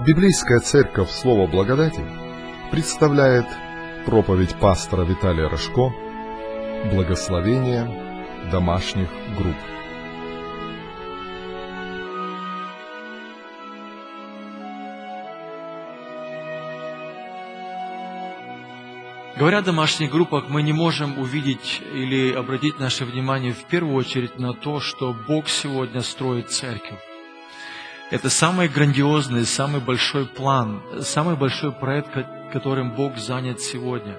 Библейская церковь «Слово благодати» представляет проповедь пастора Виталия Рожко «Благословение домашних групп». Говоря о домашних группах, мы не можем увидеть или обратить наше внимание в первую очередь на то, что Бог сегодня строит церковь. Это самый грандиозный, самый большой план, самый большой проект, которым Бог занят сегодня.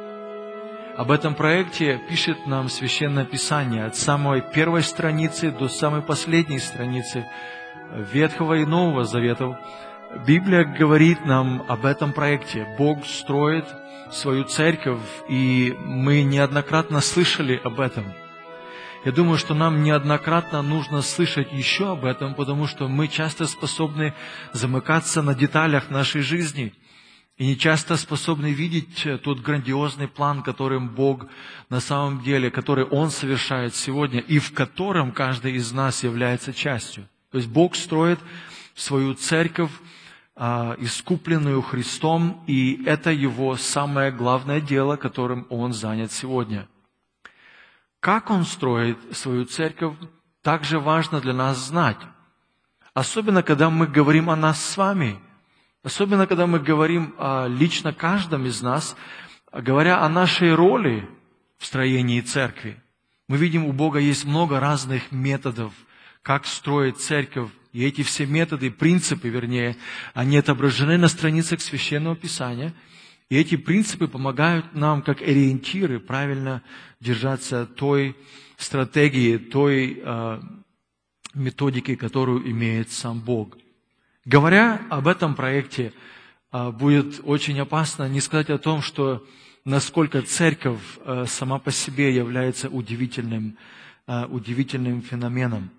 Об этом проекте пишет нам Священное Писание от самой первой страницы до самой последней страницы Ветхого и Нового Заветов. Библия говорит нам об этом проекте. Бог строит свою церковь, и мы неоднократно слышали об этом. Я думаю, что нам неоднократно нужно слышать еще об этом, потому что мы часто способны замыкаться на деталях нашей жизни и не часто способны видеть тот грандиозный план, которым Бог на самом деле, который Он совершает сегодня, и в котором каждый из нас является частью. То есть Бог строит свою церковь, искупленную Христом, и это Его самое главное дело, которым Он занят сегодня. Как Он строит свою церковь, также важно для нас знать. Особенно, когда мы говорим о нас с вами. Особенно, когда мы говорим о лично каждом из нас, говоря о нашей роли в строении церкви. Мы видим, у Бога есть много разных методов, как строить церковь. И эти все методы, принципы, вернее, они отображены на страницах Священного Писания. И эти принципы помогают нам, как ориентиры, правильно держаться той стратегии, той методики, которую имеет сам Бог. Говоря об этом проекте, будет очень опасно не сказать о том, что насколько церковь сама по себе является удивительным феноменом.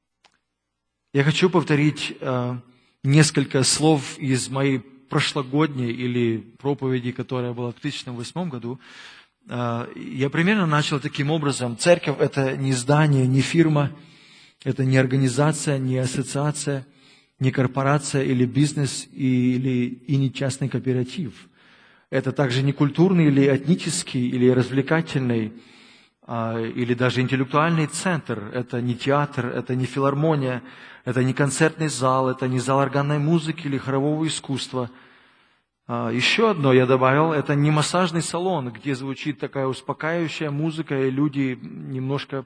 Я хочу повторить несколько слов из моей прошлогодней или проповеди, которая была в 2008 году. Я примерно начал таким образом. Церковь – это не здание, не фирма, это не организация, не ассоциация, не корпорация или бизнес, и не частный кооператив. Это также не культурный или этнический, или развлекательный, или даже интеллектуальный центр. Это не театр, это не филармония, это не концертный зал, это не зал органной музыки или хорового искусства. Еще одно я добавил, это не массажный салон, где звучит такая успокаивающая музыка, и люди немножко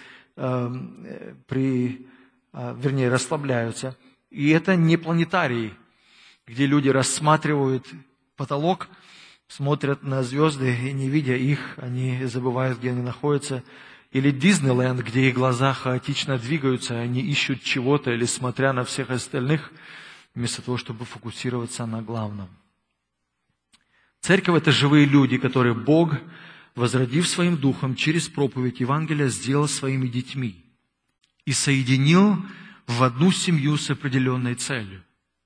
расслабляются. И это не планетарий, где люди рассматривают потолок, смотрят на звезды, и не видя их, они забывают, где они находятся. Или Диснейленд, где их глаза хаотично двигаются, они ищут чего-то, или смотря на всех остальных, вместо того, чтобы фокусироваться на главном. Церковь – это живые люди, которые Бог, возродив своим духом через проповедь Евангелия, сделал своими детьми и соединил в одну семью с определенной целью.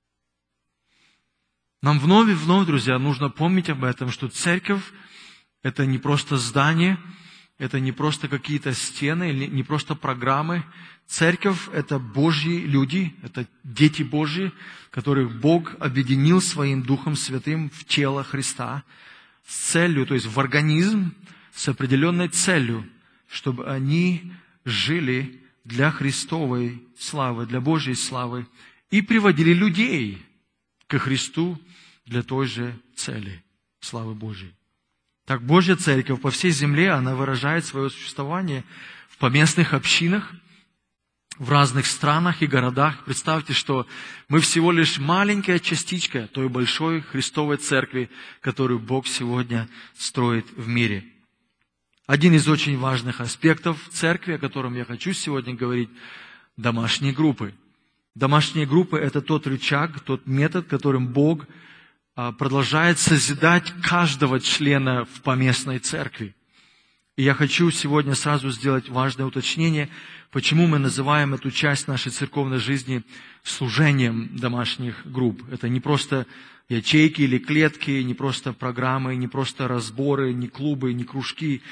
Нам вновь и вновь, друзья, нужно помнить об этом, что церковь – это не просто здание, это не просто какие-то стены, или не просто программы. Церковь – это Божьи люди, это дети Божьи, которых Бог объединил своим Духом Святым в тело Христа с целью, то есть в организм, с определенной целью, чтобы они жили для Христовой славы, для Божьей славы и приводили людей ко Христу для той же цели – славы Божьей. Так Божья Церковь по всей земле, она выражает свое существование в поместных общинах, в разных странах и городах. Представьте, что мы всего лишь маленькая частичка той большой Христовой Церкви, которую Бог сегодня строит в мире. Один из очень важных аспектов Церкви, о котором я хочу сегодня говорить – домашние группы. Домашние группы – это тот рычаг, тот метод, которым Бог продолжает созидать каждого члена в поместной церкви. И я хочу сегодня сразу сделать важное уточнение, почему мы называем эту часть нашей церковной жизни служением домашних групп. Это не просто ячейки или клетки, не просто программы, не просто разборы, не клубы, не кружки.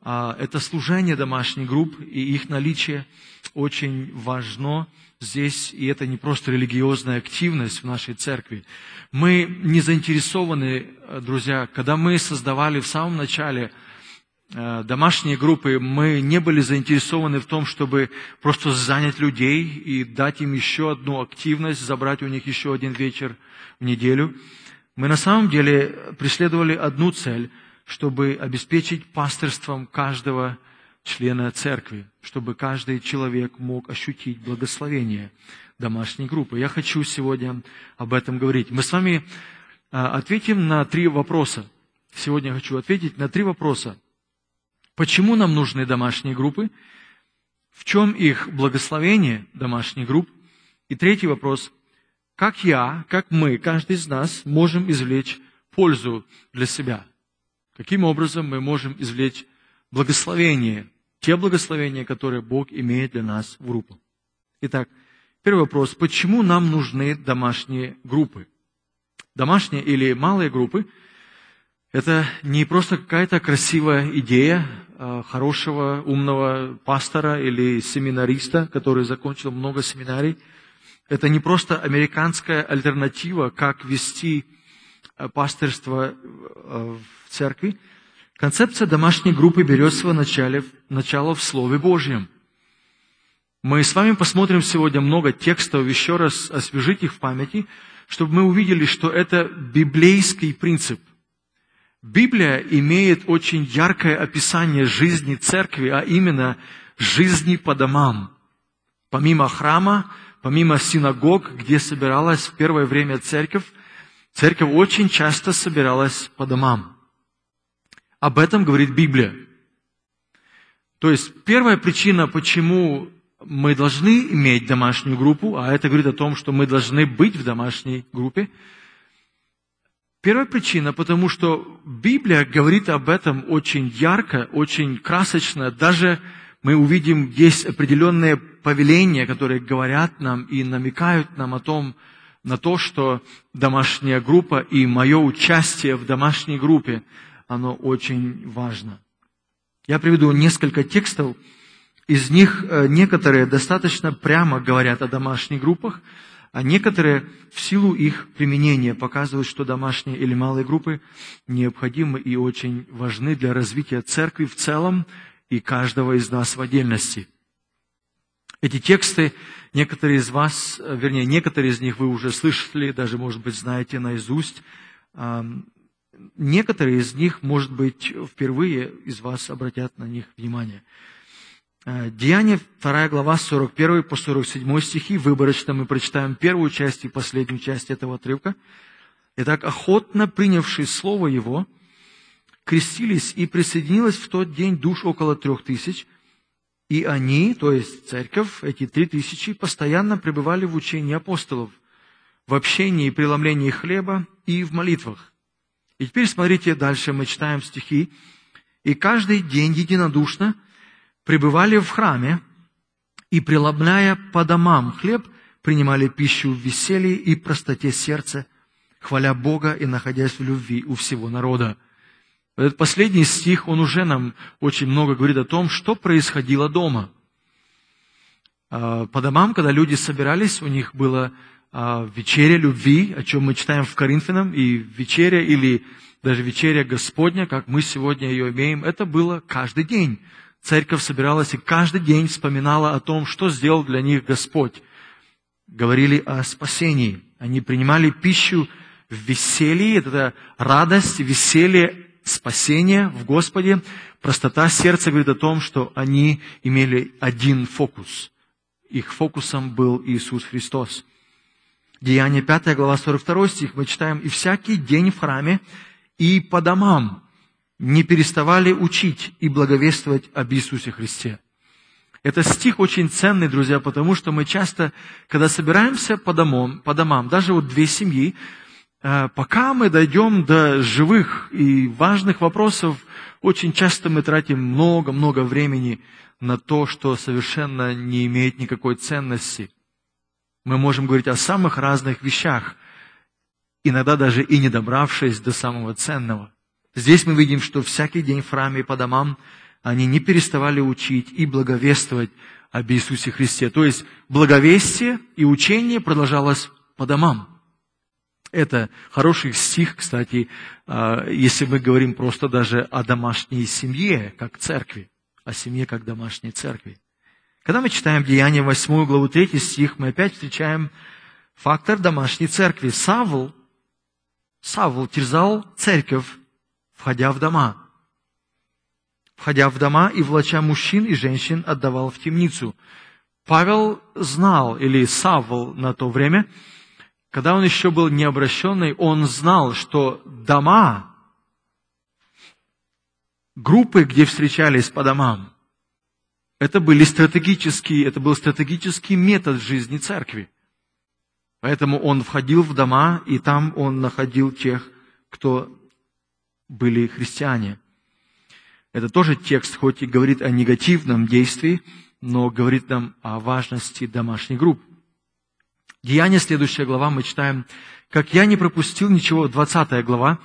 это служение домашних групп, и их наличие очень важно здесь, и это не просто религиозная активность в нашей церкви. Мы не заинтересованы, друзья, когда мы создавали в самом начале домашние группы, мы не были заинтересованы в том, чтобы просто занять людей и дать им еще одну активность, забрать у них еще один вечер в неделю. Мы на самом деле преследовали одну цель, чтобы обеспечить пастырством каждого члена церкви, чтобы каждый человек мог ощутить благословение домашней группы. Я хочу сегодня об этом говорить. Мы с вами ответим на 3 вопроса. Сегодня я хочу ответить на 3 вопроса. Почему нам нужны домашние группы? В чем их благословение домашних групп? И 3 вопрос. Как мы, каждый из нас, можем извлечь пользу для себя? Каким образом мы можем извлечь благословение, те благословения, которые Бог имеет для нас в группу? Итак, первый вопрос. Почему нам нужны домашние группы? Домашние или малые группы – это не просто какая-то красивая идея хорошего, умного пастора или семинариста, который закончил много семинарий. Это не просто американская альтернатива, как вести пастырство в церкви. Концепция домашней группы берет свое начало в Слове Божьем. Мы с вами посмотрим сегодня много текстов, еще раз освежить их в памяти, чтобы мы увидели, что это библейский принцип. Библия имеет очень яркое описание жизни церкви, а именно жизни по домам. Помимо храма, помимо синагог, где собиралась в первое время церковь очень часто собиралась по домам. Об этом говорит Библия. То есть первая причина, почему мы должны иметь домашнюю группу, а это говорит о том, что мы должны быть в домашней группе. Первая причина, потому что Библия говорит об этом очень ярко, очень красочно. Даже мы увидим, есть определенные повеления, которые говорят нам и намекают нам на то, что домашняя группа и мое участие в домашней группе, оно очень важно. Я приведу несколько текстов. Из них некоторые достаточно прямо говорят о домашних группах, а некоторые в силу их применения показывают, что домашние или малые группы необходимы и очень важны для развития церкви в целом и каждого из нас в отдельности. Эти тексты, некоторые из них вы уже слышали, даже, может быть, знаете наизусть. Некоторые из них, может быть, впервые из вас обратят на них внимание. Деяния, 2 глава, 41 по 47 стихи. Выборочно мы прочитаем первую часть и последнюю часть этого отрывка. Итак, охотно принявшие слово его, крестились, и присоединилось в тот день душ около 3000, и они, то есть церковь, эти 3000, постоянно пребывали в учении апостолов, в общении и преломлении хлеба и в молитвах. И теперь смотрите, дальше мы читаем стихи. И каждый день единодушно пребывали в храме, и, преломляя по домам хлеб, принимали пищу в веселье и простоте сердца, хваля Бога и находясь в любви у всего народа. Этот последний стих, он уже нам очень много говорит о том, что происходило дома. По домам, когда люди собирались, у них была вечеря любви, о чем мы читаем в Коринфянам, и вечеря или даже вечеря Господня, как мы сегодня ее имеем, это было каждый день. Церковь собиралась и каждый день вспоминала о том, что сделал для них Господь. Говорили о спасении. Они принимали пищу в веселье, это радость, веселье, спасение в Господе. Простота сердца говорит о том, что они имели один фокус. Их фокусом был Иисус Христос. Деяния 5 глава 42 стих мы читаем: «И всякий день в храме и по домам не переставали учить и благовествовать об Иисусе Христе». Этот стих очень ценный, друзья, потому что мы часто, когда собираемся по домам, даже вот 2 семьи, пока мы дойдем до живых и важных вопросов, очень часто мы тратим много-много времени на то, что совершенно не имеет никакой ценности. Мы можем говорить о самых разных вещах, иногда даже и не добравшись до самого ценного. Здесь мы видим, что всякий день в храме и по домам они не переставали учить и благовествовать об Иисусе Христе. То есть благовестие и учение продолжалось по домам. Это хороший стих, кстати, если мы говорим просто даже о домашней семье, как церкви, о семье, как домашней церкви. Когда мы читаем Деяния 8 главу 3 стих, мы опять встречаем фактор домашней церкви. Савл терзал церковь, входя в дома. Входя в дома и влача мужчин и женщин отдавал в темницу. Павел знал, или Савл на то время, когда он еще был необращенный, он знал, что дома, группы, где встречались по домам, это был стратегический метод жизни церкви. Поэтому он входил в дома, и там он находил тех, кто были христиане. Это тоже текст, хоть и говорит о негативном действии, но говорит нам о важности домашних групп. Деяния, следующая глава, мы читаем, «Как я не пропустил ничего», 20 глава,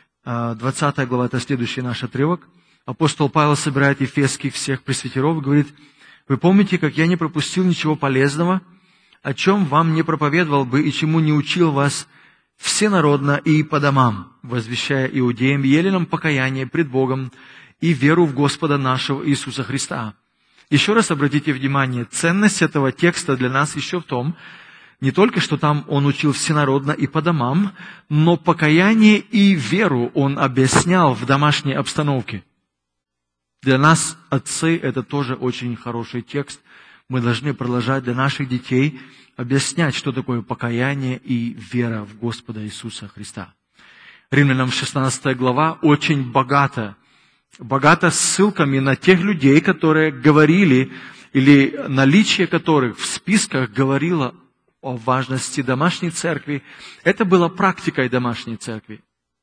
это следующий наш отрывок. Апостол Павел собирает ефесских всех пресвитеров и говорит, «Вы помните, как я не пропустил ничего полезного, о чем вам не проповедовал бы и чему не учил вас всенародно и по домам, возвещая иудеям и еленам покаяние пред Богом и веру в Господа нашего Иисуса Христа». Еще раз обратите внимание, ценность этого текста для нас еще в том, не только, что там он учил всенародно и по домам, но покаяние и веру он объяснял в домашней обстановке. Для нас, отцы, это тоже очень хороший текст. Мы должны продолжать для наших детей объяснять, что такое покаяние и вера в Господа Иисуса Христа. Римлянам 16 глава очень богата ссылками на тех людей, которые говорили, или наличие которых в списках говорило о важности домашней церкви. Это была практикой домашней церкви.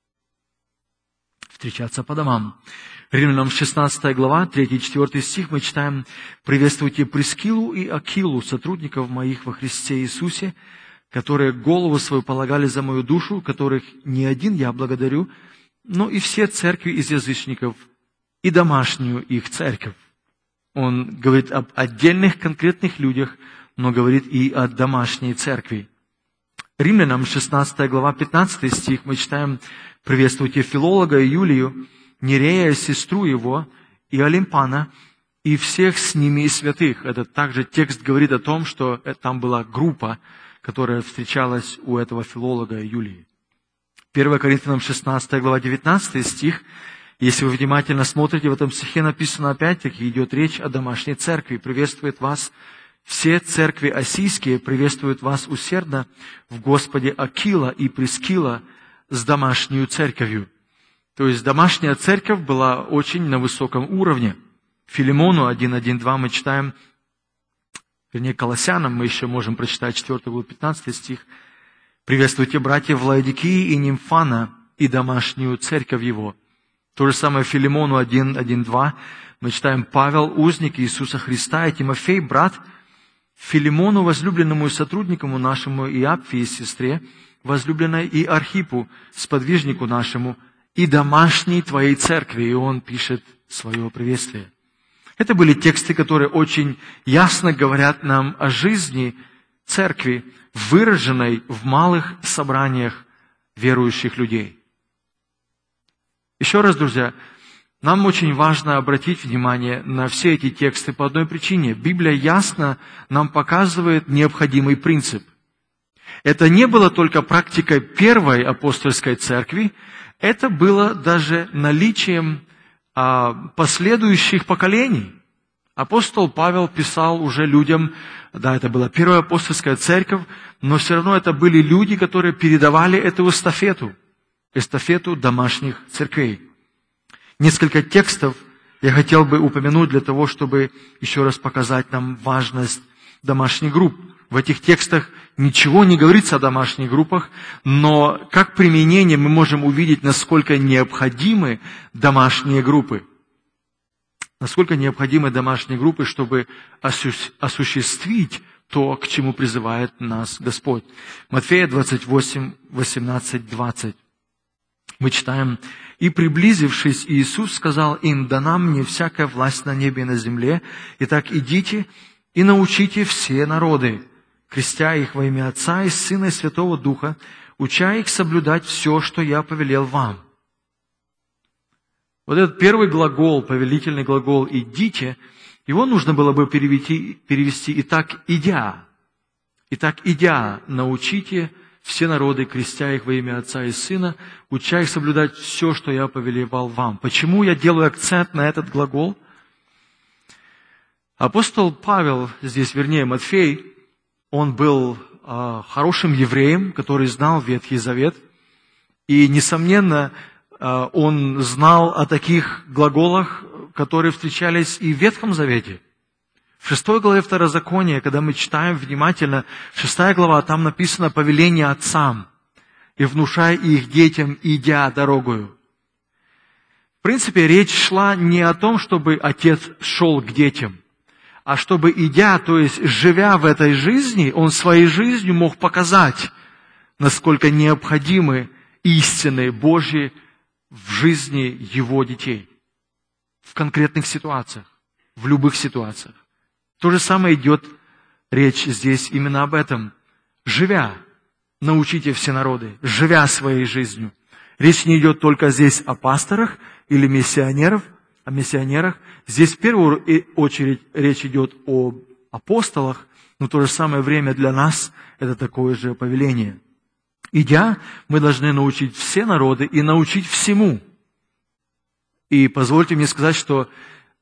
Встречаться по домам. Римлянам 16 глава, 3-4 стих, мы читаем: «Приветствуйте Прискилу и Акилу, сотрудников моих во Христе Иисусе, которые голову свою полагали за мою душу, которых не один я благодарю, но и все церкви из язычников, и домашнюю их церковь». Он говорит об отдельных конкретных людях, но говорит и о домашней церкви. Римлянам 16 глава, 15 стих, мы читаем: «Приветствуйте Филолога и Юлию, Нерея, сестру его, и Олимпана, и всех с ними и святых». Это также текст говорит о том, что там была группа, которая встречалась у этого Филолога и Юлии. 1 Коринфянам 16 глава, 19 стих. Если вы внимательно смотрите, в этом стихе написано опять-таки, идет речь о домашней церкви. «Приветствует вас все церкви осийские, приветствуют вас усердно в Господе Акила и Прискила с домашнюю церковью». То есть домашняя церковь была очень на высоком уровне. Филимону 1:1-2 мы читаем, Колоссянам мы еще можем прочитать 4 главу 15 стих. «Приветствуйте братьев Лаодикии и Нимфана и домашнюю церковь его». То же самое Филимону 1:1-2 мы читаем: «Павел, узник Иисуса Христа, и Тимофей, брат, Филимону, возлюбленному и сотруднику нашему, и Апфии, сестре, возлюбленной, и Архипу, сподвижнику нашему, и домашней твоей церкви». И он пишет свое приветствие. Это были тексты, которые очень ясно говорят нам о жизни церкви, выраженной в малых собраниях верующих людей. Еще раз, друзья, нам очень важно обратить внимание на все эти тексты по одной причине. Библия ясно нам показывает необходимый принцип. Это не было только практикой первой апостольской церкви, это было даже наличием последующих поколений. Апостол Павел писал уже людям, да, это была первая апостольская церковь, но все равно это были люди, которые передавали эту эстафету домашних церквей. Несколько текстов я хотел бы упомянуть для того, чтобы еще раз показать нам важность домашних групп. В этих текстах ничего не говорится о домашних группах, но как применение мы можем увидеть, насколько необходимы домашние группы. Насколько необходимы домашние группы, чтобы осуществить то, к чему призывает нас Господь. Матфея 28, 18, 20. Мы читаем: «И, приблизившись, Иисус сказал им: дана мне всякая власть на небе и на земле. Итак, идите и научите все народы, крестя их во имя Отца и Сына и Святого Духа, уча их соблюдать все, что я повелел вам». Вот этот первый глагол, повелительный глагол «идите», его нужно было бы перевести «итак, идя». «Итак, идя, научите все народы, крестя их во имя Отца и Сына, уча их соблюдать все, что я повелевал вам». Почему я делаю акцент на этот глагол? Апостол Павел, здесь, вернее, Матфей, он был хорошим евреем, который знал Ветхий Завет, и, несомненно, он знал о таких глаголах, которые встречались и в Ветхом Завете. В 6 главе Второзакония, когда мы читаем внимательно, 6 глава, там написано «повеление отцам, и внушай их детям, идя дорогою». В принципе, речь шла не о том, чтобы отец шел к детям, а чтобы, идя, то есть живя в этой жизни, он своей жизнью мог показать, насколько необходимы истины Божьи в жизни его детей. В конкретных ситуациях, в любых ситуациях. То же самое идет речь здесь именно об этом. Живя, научите все народы, живя своей жизнью. Речь не идет только здесь о пасторах или миссионерах. Здесь в первую очередь речь идет о апостолах, но в то же самое время для нас это такое же повеление. Идя, мы должны научить все народы и научить всему. И позвольте мне сказать, что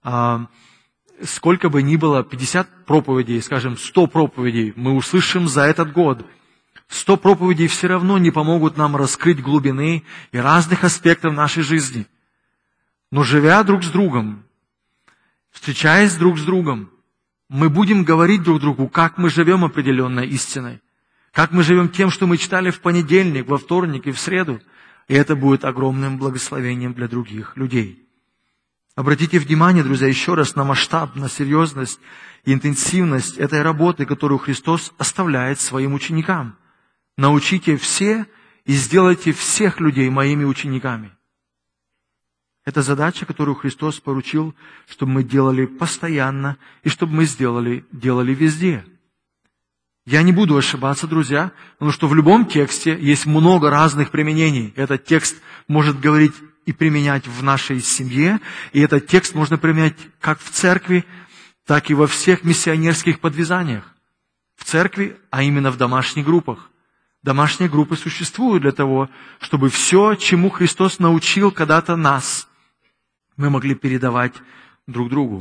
сколько бы ни было, 50 проповедей, скажем, 100 проповедей мы услышим за этот год. 100 проповедей все равно не помогут нам раскрыть глубины и разных аспектов нашей жизни. Но живя друг с другом, встречаясь друг с другом, мы будем говорить друг другу, как мы живем определенной истиной, как мы живем тем, что мы читали в понедельник, во вторник и в среду. И это будет огромным благословением для других людей. Обратите внимание, друзья, еще раз на масштаб, на серьезность и интенсивность этой работы, которую Христос оставляет своим ученикам. Научите все и сделайте всех людей моими учениками. Это задача, которую Христос поручил, чтобы мы делали постоянно и чтобы мы делали везде. Я не буду ошибаться, друзья, потому что в любом тексте есть много разных применений. Этот текст может говорить и применять в нашей семье, и этот текст можно применять как в церкви, так и во всех миссионерских подвязаниях. В церкви, а именно в домашних группах. Домашние группы существуют для того, чтобы все, чему Христос научил когда-то нас, мы могли передавать друг другу.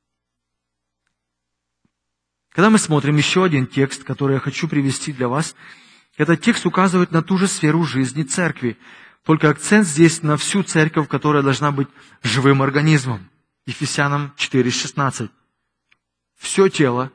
Когда мы смотрим еще один текст, который я хочу привести для вас, этот текст указывает на ту же сферу жизни церкви. Только акцент здесь на всю церковь, которая должна быть живым организмом. Ефесянам 4:16. Все тело,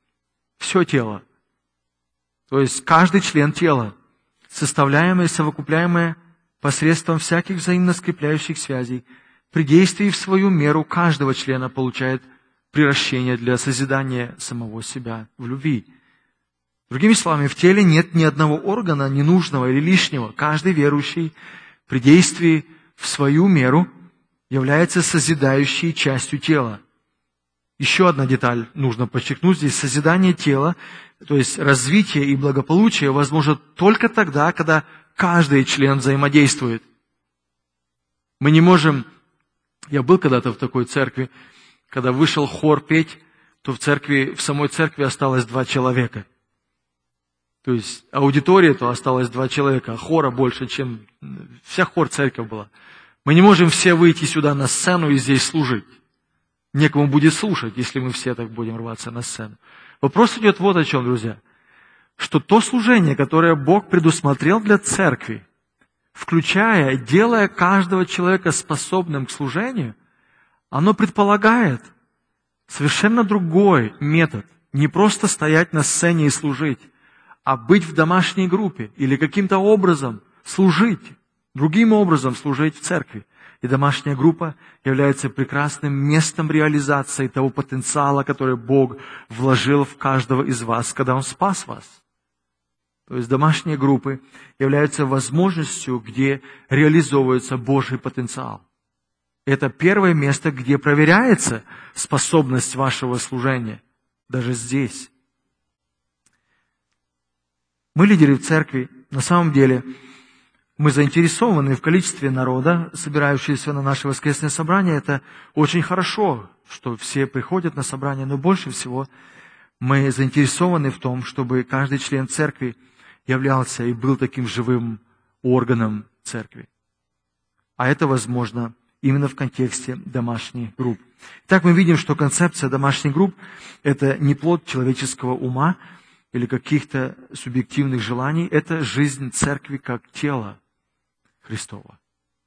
то есть каждый член тела, составляемое и совокупляемое посредством всяких взаимно скрепляющих связей, при действии в свою меру каждого члена получает приращение для созидания самого себя в любви. Другими словами, в теле нет ни одного органа ненужного или лишнего. Каждый верующий при действии в свою меру является созидающей частью тела. Еще одна деталь нужно подчеркнуть здесь. Созидание тела, то есть развитие и благополучие, возможно только тогда, когда каждый член взаимодействует. Мы не можем... Я был когда-то в такой церкви, когда вышел хор петь, то в самой церкви осталось 2 человека. То есть аудитория, то осталось 2 человека, а хора больше, чем... Вся хор-церковь была. Мы не можем все выйти сюда на сцену и здесь служить. Некому будет слушать, если мы все так будем рваться на сцену. Вопрос идет вот о чем, друзья. Что то служение, которое Бог предусмотрел для церкви, делая каждого человека способным к служению, оно предполагает совершенно другой метод. Не просто стоять на сцене и служить, а быть в домашней группе или каким-то образом служить, другим образом служить в церкви. И домашняя группа является прекрасным местом реализации того потенциала, который Бог вложил в каждого из вас, когда Он спас вас. То есть домашние группы являются возможностью, где реализовывается Божий потенциал. Это первое место, где проверяется способность вашего служения. Даже здесь. Мы, лидеры в церкви, на самом деле, мы заинтересованы в количестве народа, собирающегося на наше воскресное собрание. Это очень хорошо, что все приходят на собрание, но больше всего мы заинтересованы в том, чтобы каждый член церкви являлся и был таким живым органом церкви. А это возможно именно в контексте домашних групп. Итак, мы видим, что концепция домашних групп – это не плод человеческого ума или каких-то субъективных желаний, это жизнь церкви как тела Христова.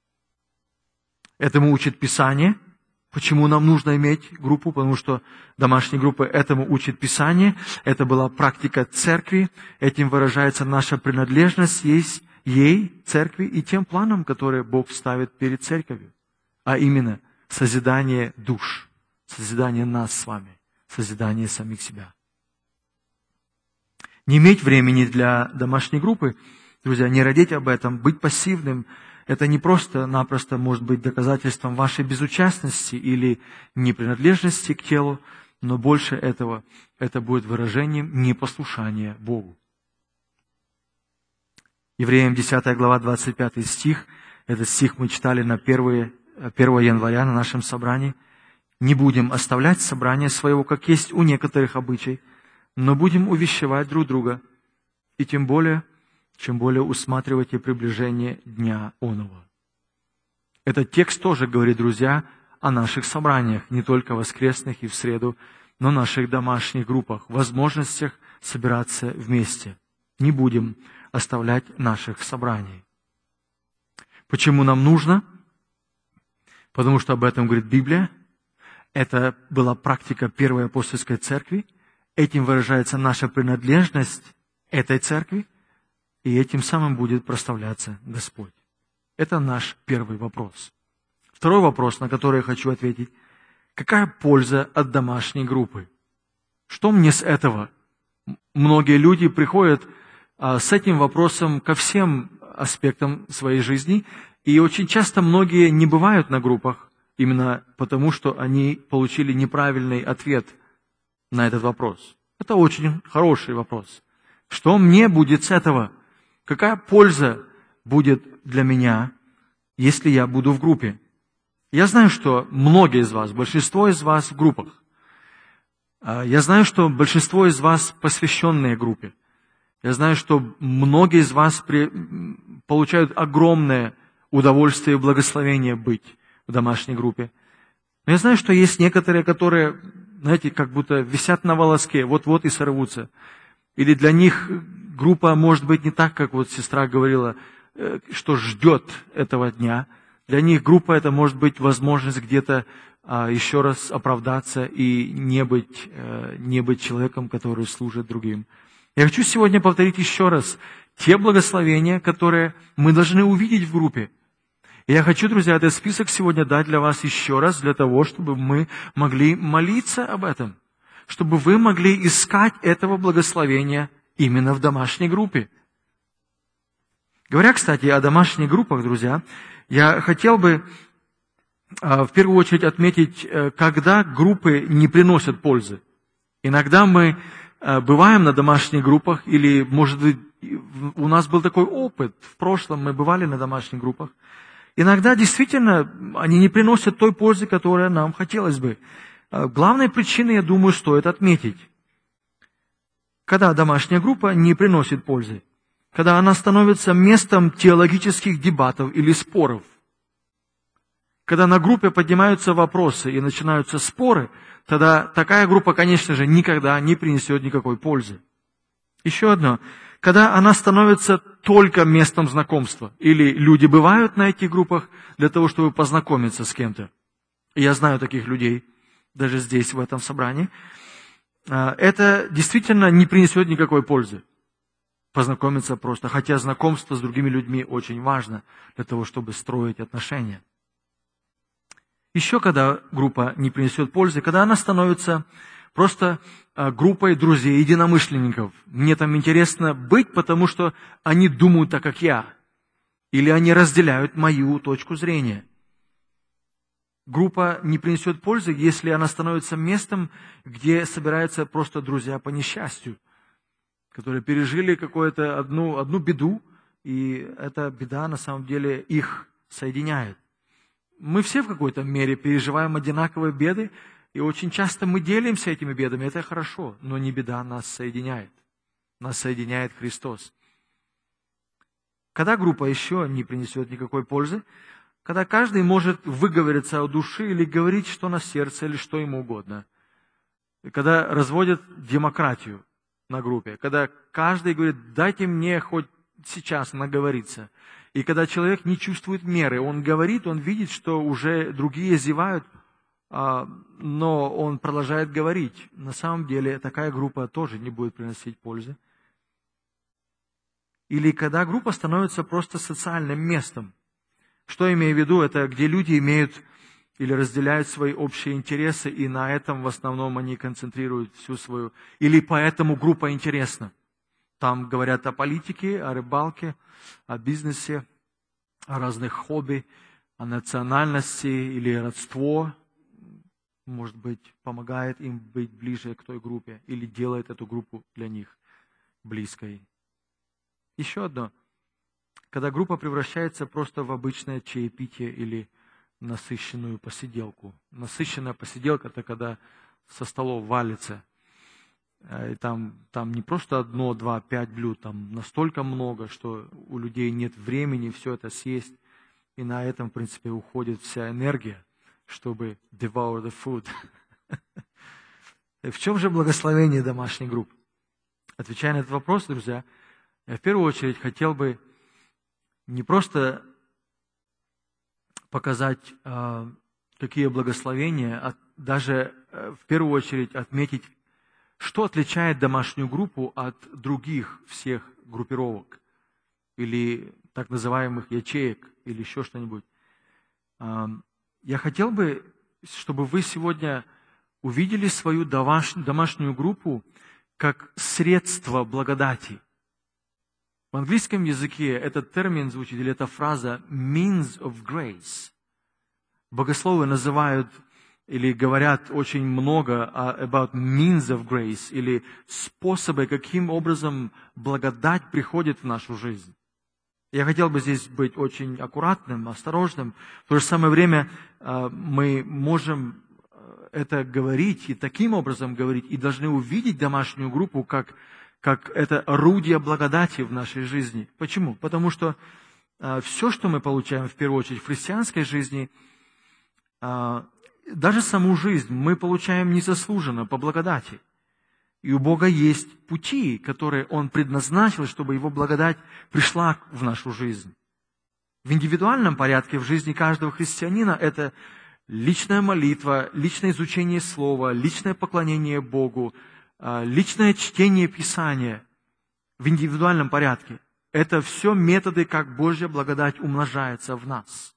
Этому учит Писание. Почему нам нужно иметь группу? Потому что домашние группы этому учит Писание. Это была практика церкви. Этим выражается наша принадлежность ей, церкви, и тем планам, которые Бог ставит перед церковью. А именно созидание душ, созидание нас с вами, созидание самих себя. Не иметь времени для домашней группы, друзья, не родить об этом, быть пассивным, это не просто-напросто может быть доказательством вашей безучастности или непринадлежности к телу, но больше этого, это будет выражением непослушания Богу. Евреям 10 глава 25 стих, этот стих мы читали на 1 января на нашем собрании. «Не будем оставлять собрание своего, как есть у некоторых обычай, но будем увещевать друг друга, и тем более, чем более усматривайте приближение дня оного». Этот текст тоже говорит, друзья, о наших собраниях, не только воскресных и в среду, но наших домашних группах, возможностях собираться вместе. Не будем оставлять наших собраний. Почему нам нужно? Потому что об этом говорит Библия. Это была практика Первой апостольской церкви. Этим выражается наша принадлежность этой церкви, и этим самым будет прославляться Господь. Это наш первый вопрос. Второй вопрос, на который я хочу ответить. Какая польза от домашней группы? Что мне с этого? Многие люди приходят с этим вопросом ко всем аспектам своей жизни, и очень часто многие не бывают на группах, именно потому, что они получили неправильный ответ на этот вопрос. Это очень хороший вопрос. Что мне будет с этого? Какая польза будет для меня, если я буду в группе? Я знаю, что многие из вас, большинство из вас в группах. Я знаю, что большинство из вас посвященные группе. Я знаю, что многие из вас получают огромное удовольствие и благословение быть в домашней группе. Но я знаю, что есть некоторые, которые, знаете, как будто висят на волоске, вот-вот и сорвутся. Или для них группа может быть не так, как вот сестра говорила, что ждет этого дня. Для них группа это может быть возможность где-то еще раз оправдаться и не быть человеком, который служит другим. Я хочу сегодня повторить еще раз те благословения, которые мы должны увидеть в группе. И я хочу, друзья, этот список сегодня дать для вас еще раз, для того, чтобы мы могли молиться об этом, чтобы вы могли искать этого благословения именно в домашней группе. Говоря, кстати, о домашних группах, друзья, я хотел бы в первую очередь отметить, когда группы не приносят пользы. Иногда мы бываем на домашних группах, или, может быть, у нас был такой опыт, в прошлом мы бывали на домашних группах. Иногда действительно они не приносят той пользы, которая нам хотелось бы. Главной причиной, я думаю, стоит отметить. Когда домашняя группа не приносит пользы, когда она становится местом теологических дебатов или споров, когда на группе поднимаются вопросы и начинаются споры, тогда такая группа, конечно же, никогда не принесет никакой пользы. Еще одно. Когда она становится только местом знакомства, или люди бывают на этих группах для того, чтобы познакомиться с кем-то. И я знаю таких людей, даже здесь, в этом собрании. Это действительно не принесет никакой пользы. Познакомиться просто. Хотя знакомство с другими людьми очень важно для того, чтобы строить отношения. Еще когда группа не принесет пользы, когда она становится просто группой друзей, единомышленников. Мне там интересно быть, потому что они думают так, как я. Или они разделяют мою точку зрения. Группа не принесет пользы, если она становится местом, где собираются просто друзья по несчастью, которые пережили какую-то одну беду, и эта беда на самом деле их соединяет. Мы все в какой-то мере переживаем одинаковые беды, и очень часто мы делимся этими бедами, это хорошо, но не беда нас соединяет. Нас соединяет Христос. Когда группа еще не принесет никакой пользы, когда каждый может выговориться о душе или говорить, что на сердце, или что ему угодно. Когда разводят демократию на группе, когда каждый говорит, дайте мне хоть сейчас наговориться. И когда человек не чувствует меры, он говорит, он видит, что уже другие зевают, но он продолжает говорить. На самом деле такая группа тоже не будет приносить пользы. Или когда группа становится просто социальным местом. Что имею в виду? Это где люди имеют или разделяют свои общие интересы, и на этом в основном они концентрируют всю свою... Или поэтому группа интересна. Там говорят о политике, о рыбалке, о бизнесе, о разных хобби, о национальности или родство. Может быть, помогает им быть ближе к той группе или делает эту группу для них близкой. Еще одно. Когда группа превращается просто в обычное чаепитие или насыщенную посиделку. Насыщенная посиделка – это когда со столов валится. И там не просто 1, 2, 5 блюд, там настолько много, что у людей нет времени все это съесть. И на этом, в принципе, уходит вся энергия, чтобы devour the food. В чем же благословение домашней группы? Отвечая на этот вопрос, друзья, я в первую очередь хотел бы не просто показать, какие благословения, а даже в первую очередь отметить, что отличает домашнюю группу от других всех группировок или так называемых ячеек или еще что-нибудь. Я хотел бы, чтобы вы сегодня увидели свою домашнюю группу как средство благодати. В английском языке этот термин звучит, или эта фраза means of grace. Богословы называют или говорят очень много about means of grace, или способы, каким образом благодать приходит в нашу жизнь. Я хотел бы здесь быть очень аккуратным, осторожным. В то же самое время мы можем это говорить и таким образом говорить, и должны увидеть домашнюю группу как это орудие благодати в нашей жизни. Почему? Потому что все, что мы получаем в первую очередь в христианской жизни, даже саму жизнь мы получаем незаслуженно, по благодати. И у Бога есть пути, которые Он предназначил, чтобы Его благодать пришла в нашу жизнь. В индивидуальном порядке в жизни каждого христианина это личная молитва, личное изучение Слова, личное поклонение Богу, личное чтение Писания в индивидуальном порядке. Это все методы, как Божья благодать умножается в нас.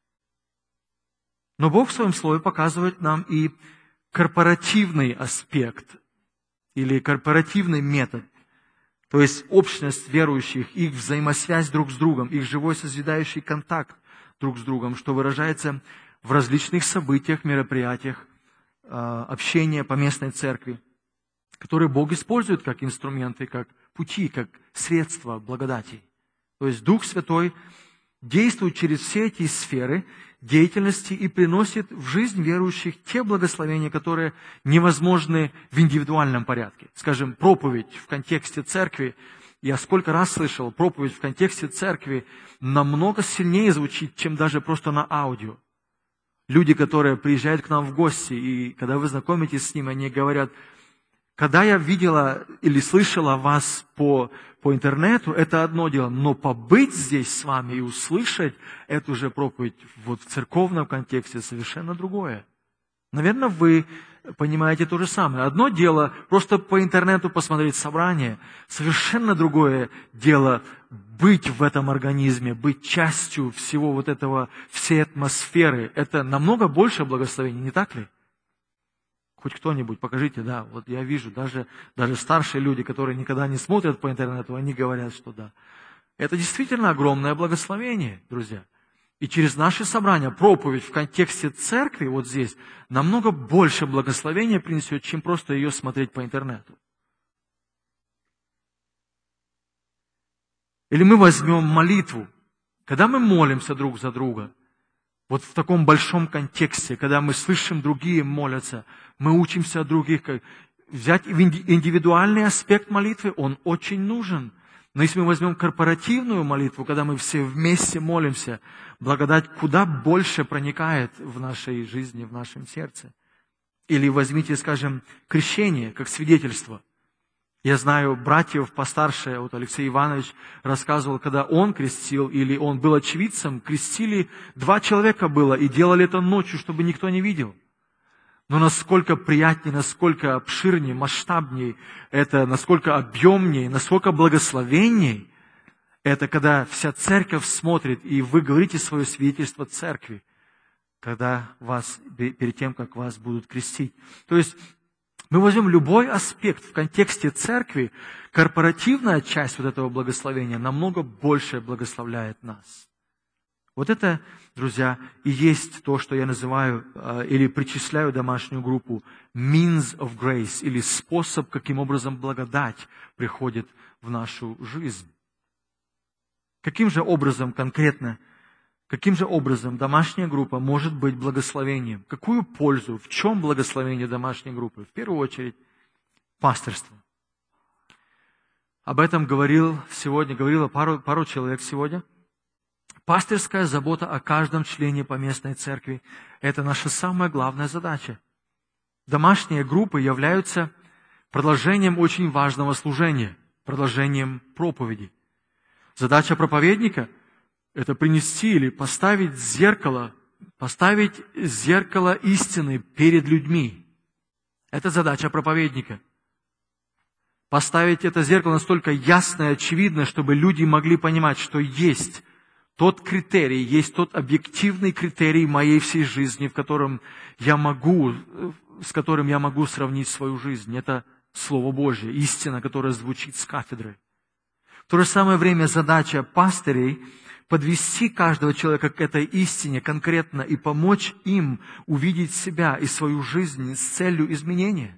Но Бог в Своем Слове показывает нам и корпоративный аспект или корпоративный метод, то есть общность верующих, их взаимосвязь друг с другом, их живой созидающий контакт друг с другом, что выражается в различных событиях, мероприятиях, общения по местной церкви, которые Бог использует как инструменты, как пути, как средства благодати. То есть Дух Святой действует через все эти сферы деятельности и приносит в жизнь верующих те благословения, которые невозможны в индивидуальном порядке. Скажем, проповедь в контексте церкви. Я сколько раз слышал, проповедь в контексте церкви намного сильнее звучит, чем даже просто на аудио. Люди, которые приезжают к нам в гости, и когда вы знакомитесь с ними, они говорят: когда я видела или слышала вас по интернету, это одно дело, но побыть здесь с вами и услышать эту же проповедь вот в церковном контексте совершенно другое. Наверное, вы понимаете то же самое. Одно дело просто по интернету посмотреть собрание, совершенно другое дело быть в этом организме, быть частью всего вот этого, всей атмосферы. Это намного больше благословений, не так ли? Хоть кто-нибудь, покажите, да, вот я вижу, даже старшие люди, которые никогда не смотрят по интернету, они говорят, что да. Это действительно огромное благословение, друзья. И через наши собрания проповедь в контексте церкви, вот здесь, намного больше благословения принесет, чем просто ее смотреть по интернету. Или мы возьмем молитву. Когда мы молимся друг за друга, вот в таком большом контексте, когда мы слышим, другие молятся, мы учимся от других. Взять индивидуальный аспект молитвы, он очень нужен. Но если мы возьмем корпоративную молитву, когда мы все вместе молимся, благодать куда больше проникает в нашей жизни, в нашем сердце. Или возьмите, скажем, крещение как свидетельство. Я знаю братьев постарше, вот Алексей Иванович рассказывал, когда он крестил, или он был очевидцем, крестили 2 человека было, и делали это ночью, чтобы никто не видел. Но насколько приятнее, насколько обширнее, масштабнее, это насколько объемнее, насколько благословеннее, это когда вся церковь смотрит, и вы говорите свое свидетельство церкви, когда вас, перед тем, как вас будут крестить. То есть, мы возьмем любой аспект в контексте церкви, корпоративная часть вот этого благословения намного больше благословляет нас. Вот это, друзья, и есть то, что я называю или причисляю домашнюю группу means of grace, или способ, каким образом благодать приходит в нашу жизнь. Каким же образом конкретно, каким же образом домашняя группа может быть благословением? Какую пользу, в чем благословение домашней группы? В первую очередь, пасторство. Об этом говорило пару человек сегодня. Пастырская забота о каждом члене поместной церкви – это наша самая главная задача. Домашние группы являются продолжением очень важного служения, продолжением проповеди. Задача проповедника – это принести или поставить зеркало истины перед людьми. Это задача проповедника. Поставить это зеркало настолько ясно и очевидно, чтобы люди могли понимать, что есть тот критерий, есть тот объективный критерий моей всей жизни, с которым я могу сравнить свою жизнь. Это Слово Божье, истина, которая звучит с кафедры. В то же самое время задача пастырей – подвести каждого человека к этой истине конкретно и помочь им увидеть себя и свою жизнь с целью изменения.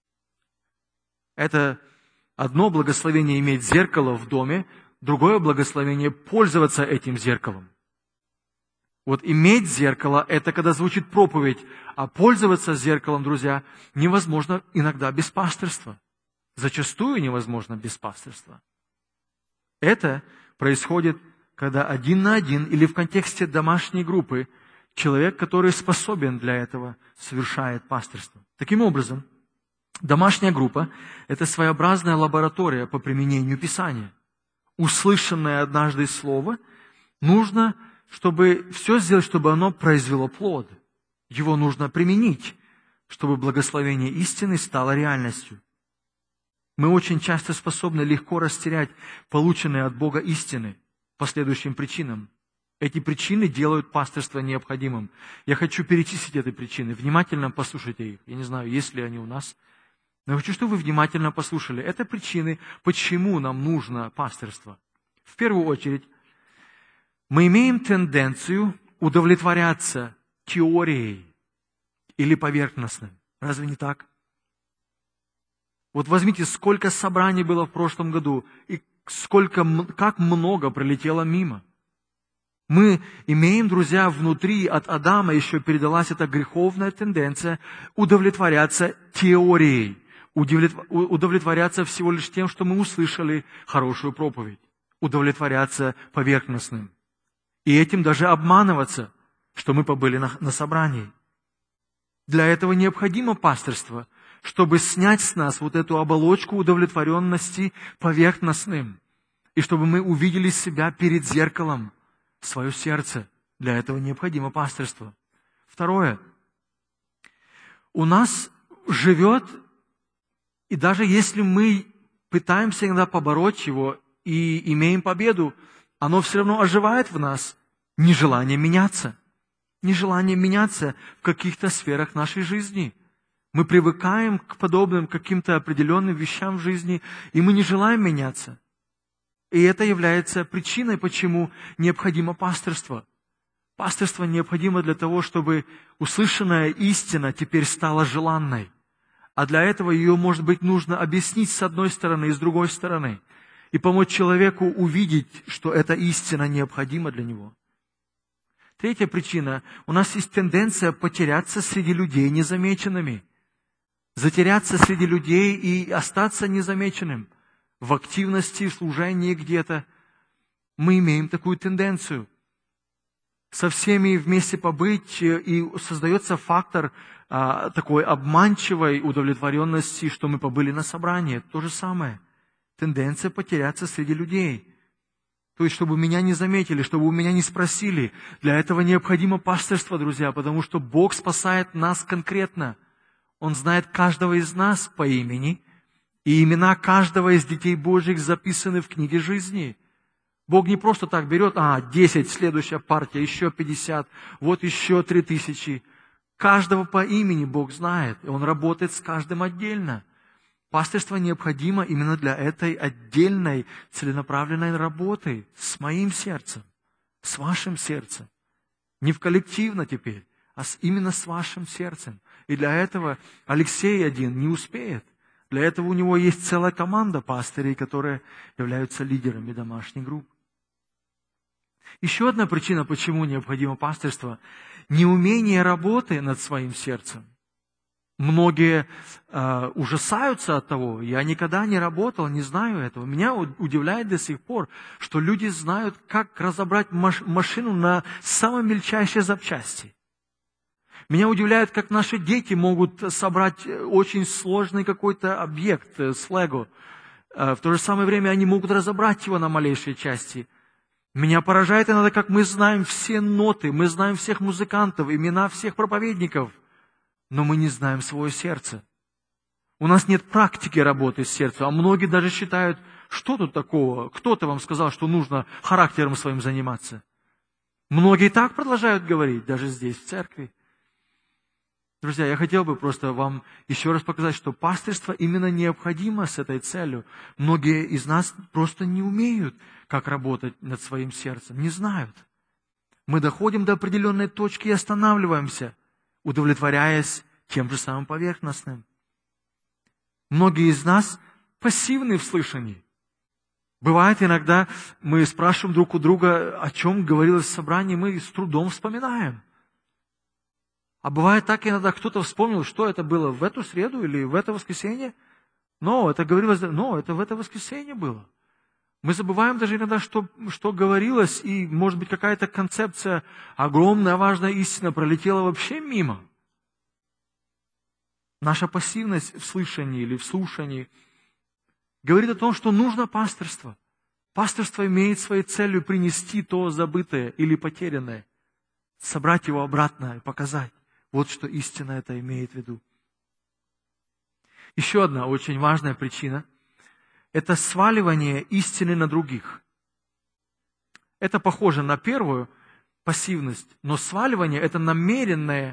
Это одно благословение иметь зеркало в доме, другое благословение – пользоваться этим зеркалом. Вот иметь зеркало – это когда звучит проповедь, а пользоваться зеркалом, друзья, невозможно иногда без пасторства. Зачастую невозможно без пасторства. Это происходит, когда 1 на 1 или в контексте домашней группы человек, который способен для этого, совершает пасторство. Таким образом, домашняя группа – это своеобразная лаборатория по применению Писания. Услышанное однажды слово, нужно, чтобы все сделать, чтобы оно произвело плод. Его нужно применить, чтобы благословение истины стало реальностью. Мы очень часто способны легко растерять полученные от Бога истины по следующим причинам. Эти причины делают пасторство необходимым. Я хочу перечислить эти причины. Внимательно послушайте их. Я не знаю, есть ли они у нас. Но я хочу, чтобы вы внимательно послушали. Это причины, почему нам нужно пасторство. В первую очередь, мы имеем тенденцию удовлетворяться теорией или поверхностным. Разве не так? Вот возьмите, сколько собраний было в прошлом году, и как много пролетело мимо. Мы имеем, друзья, внутри от Адама еще передалась эта греховная тенденция удовлетворяться теорией, удовлетворяться всего лишь тем, что мы услышали хорошую проповедь, удовлетворяться поверхностным. И этим даже обманываться, что мы побыли на собрании. Для этого необходимо пасторство, чтобы снять с нас вот эту оболочку удовлетворенности поверхностным, и чтобы мы увидели себя перед зеркалом, свое сердце. Для этого необходимо пасторство. Второе. У нас живет, и даже если мы пытаемся иногда побороть его и имеем победу, оно все равно оживает в нас нежелание меняться. Нежелание меняться в каких-то сферах нашей жизни. Мы привыкаем к подобным каким-то определенным вещам в жизни, и мы не желаем меняться. И это является причиной, почему необходимо пасторство. Пасторство необходимо для того, чтобы услышанная истина теперь стала желанной. А для этого ее, может быть, нужно объяснить с одной стороны и с другой стороны. И помочь человеку увидеть, что эта истина необходима для него. Третья причина. У нас есть тенденция потеряться среди людей незамеченными. Затеряться среди людей и остаться незамеченным. В активности, в служении где-то. Мы имеем такую тенденцию. Со всеми вместе побыть, и создается фактор такой обманчивой удовлетворенности, что мы побыли на собрании. То же самое. Тенденция потеряться среди людей. То есть, чтобы меня не заметили, чтобы у меня не спросили. Для этого необходимо пасторство, друзья, потому что Бог спасает нас конкретно. Он знает каждого из нас по имени, и имена каждого из детей Божьих записаны в книге жизни. Бог не просто так берет, 10, следующая партия, еще 50, вот еще 3000. Каждого по имени Бог знает, и Он работает с каждым отдельно. Пасторство необходимо именно для этой отдельной целенаправленной работы с моим сердцем, с вашим сердцем. Не в коллективно теперь, а именно с вашим сердцем. И для этого Алексей один не успеет. Для этого у него есть целая команда пастырей, которые являются лидерами домашних групп. Еще одна причина, почему необходимо пастырство – неумение работы над своим сердцем. Многие ужасаются от того. Я никогда не работал, не знаю этого. Меня удивляет до сих пор, что люди знают, как разобрать машину на самые мельчайшие запчасти. Меня удивляет, как наши дети могут собрать очень сложный какой-то объект с Лего. В то же самое время они могут разобрать его на малейшие части. Меня поражает иногда, как мы знаем все ноты, мы знаем всех музыкантов, имена всех проповедников, но мы не знаем свое сердце. У нас нет практики работы с сердцем, а многие даже считают, что тут такого, кто-то вам сказал, что нужно характером своим заниматься. Многие так продолжают говорить, даже здесь, в церкви. Друзья, я хотел бы просто вам еще раз показать, что пастырство именно необходимо с этой целью. Многие из нас просто не умеют, как работать над своим сердцем, не знают. Мы доходим до определенной точки и останавливаемся, удовлетворяясь тем же самым поверхностным. Многие из нас пассивны в слышании. Бывает иногда, мы спрашиваем друг у друга, о чем говорилось в собрании, мы с трудом вспоминаем. А бывает так, иногда кто-то вспомнил, что это было в эту среду или в это воскресенье. Это говорилось, это в это воскресенье было. Мы забываем даже иногда, что говорилось, и, может быть, какая-то концепция, огромная, важная истина пролетела вообще мимо. Наша пассивность в слышании или в слушании говорит о том, что нужно пасторство. Пасторство имеет своей целью принести то забытое или потерянное, собрать его обратно и показать. Вот что истина это имеет в виду. Еще одна очень важная причина – это сваливание истины на других. Это похоже на первую пассивность, но сваливание – это намеренное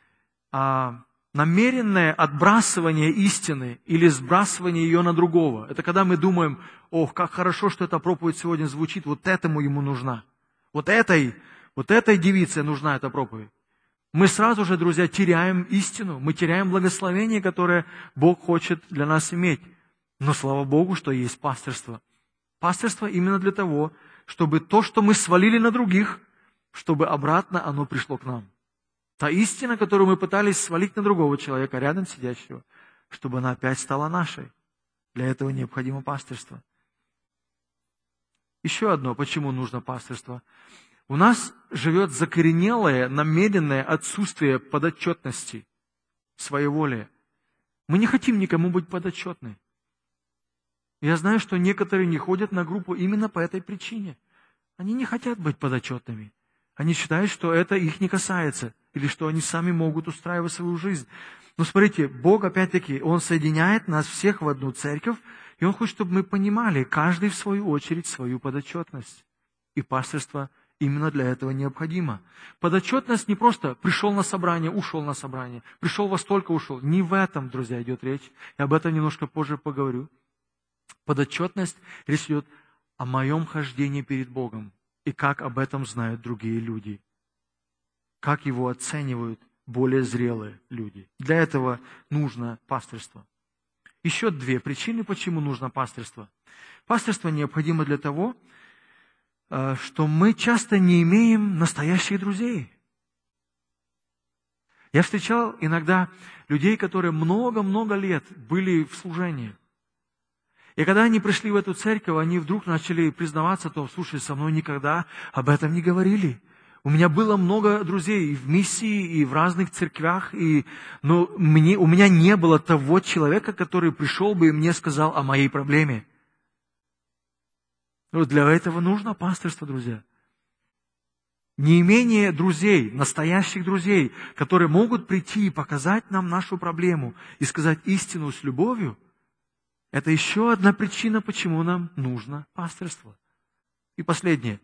отбрасывание истины или сбрасывание ее на другого. Это когда мы думаем, как хорошо, что эта проповедь сегодня звучит, вот этому ему нужна. Вот этой девице нужна эта проповедь. Мы сразу же, друзья, теряем истину, мы теряем благословение, которое Бог хочет для нас иметь. Но слава Богу, что есть пасторство. Пасторство именно для того, чтобы то, что мы свалили на других, чтобы обратно оно пришло к нам. Та истина, которую мы пытались свалить на другого человека, рядом сидящего, чтобы она опять стала нашей. Для этого необходимо пасторство. Еще одно, почему нужно пасторство. У нас живет закоренелое, намеренное отсутствие подотчетности, своеволия. Мы не хотим никому быть подотчетны. Я знаю, что некоторые не ходят на группу именно по этой причине. Они не хотят быть подотчетными. Они считают, что это их не касается, или что они сами могут устраивать свою жизнь. Но смотрите, Бог, опять-таки, Он соединяет нас всех в одну церковь, и Он хочет, чтобы мы понимали, каждый в свою очередь, свою подотчетность. И пасторство именно для этого необходимо. Подотчетность не просто пришел на собрание, ушел на собрание, пришел во столько, ушел. Не в этом, друзья, идет речь. Я об этом немножко позже поговорю. Подотчетность, речь идет о моем хождении перед Богом и как об этом знают другие люди. Как его оценивают более зрелые люди. Для этого нужно пастырство. Еще две причины, почему нужно пастырство. Пастырство необходимо для того, что мы часто не имеем настоящих друзей. Я встречал иногда людей, которые много-много лет были в служении. И когда они пришли в эту церковь, они вдруг начали признаваться, то, слушай, со мной никогда об этом не говорили. У меня было много друзей и в миссии, и в разных церквях, но у меня не было того человека, который пришел бы и мне сказал о моей проблеме. Вот для этого нужно пастырство, друзья. Неимение друзей, настоящих друзей, которые могут прийти и показать нам нашу проблему и сказать истину с любовью, это еще одна причина, почему нам нужно пастырство. И последнее.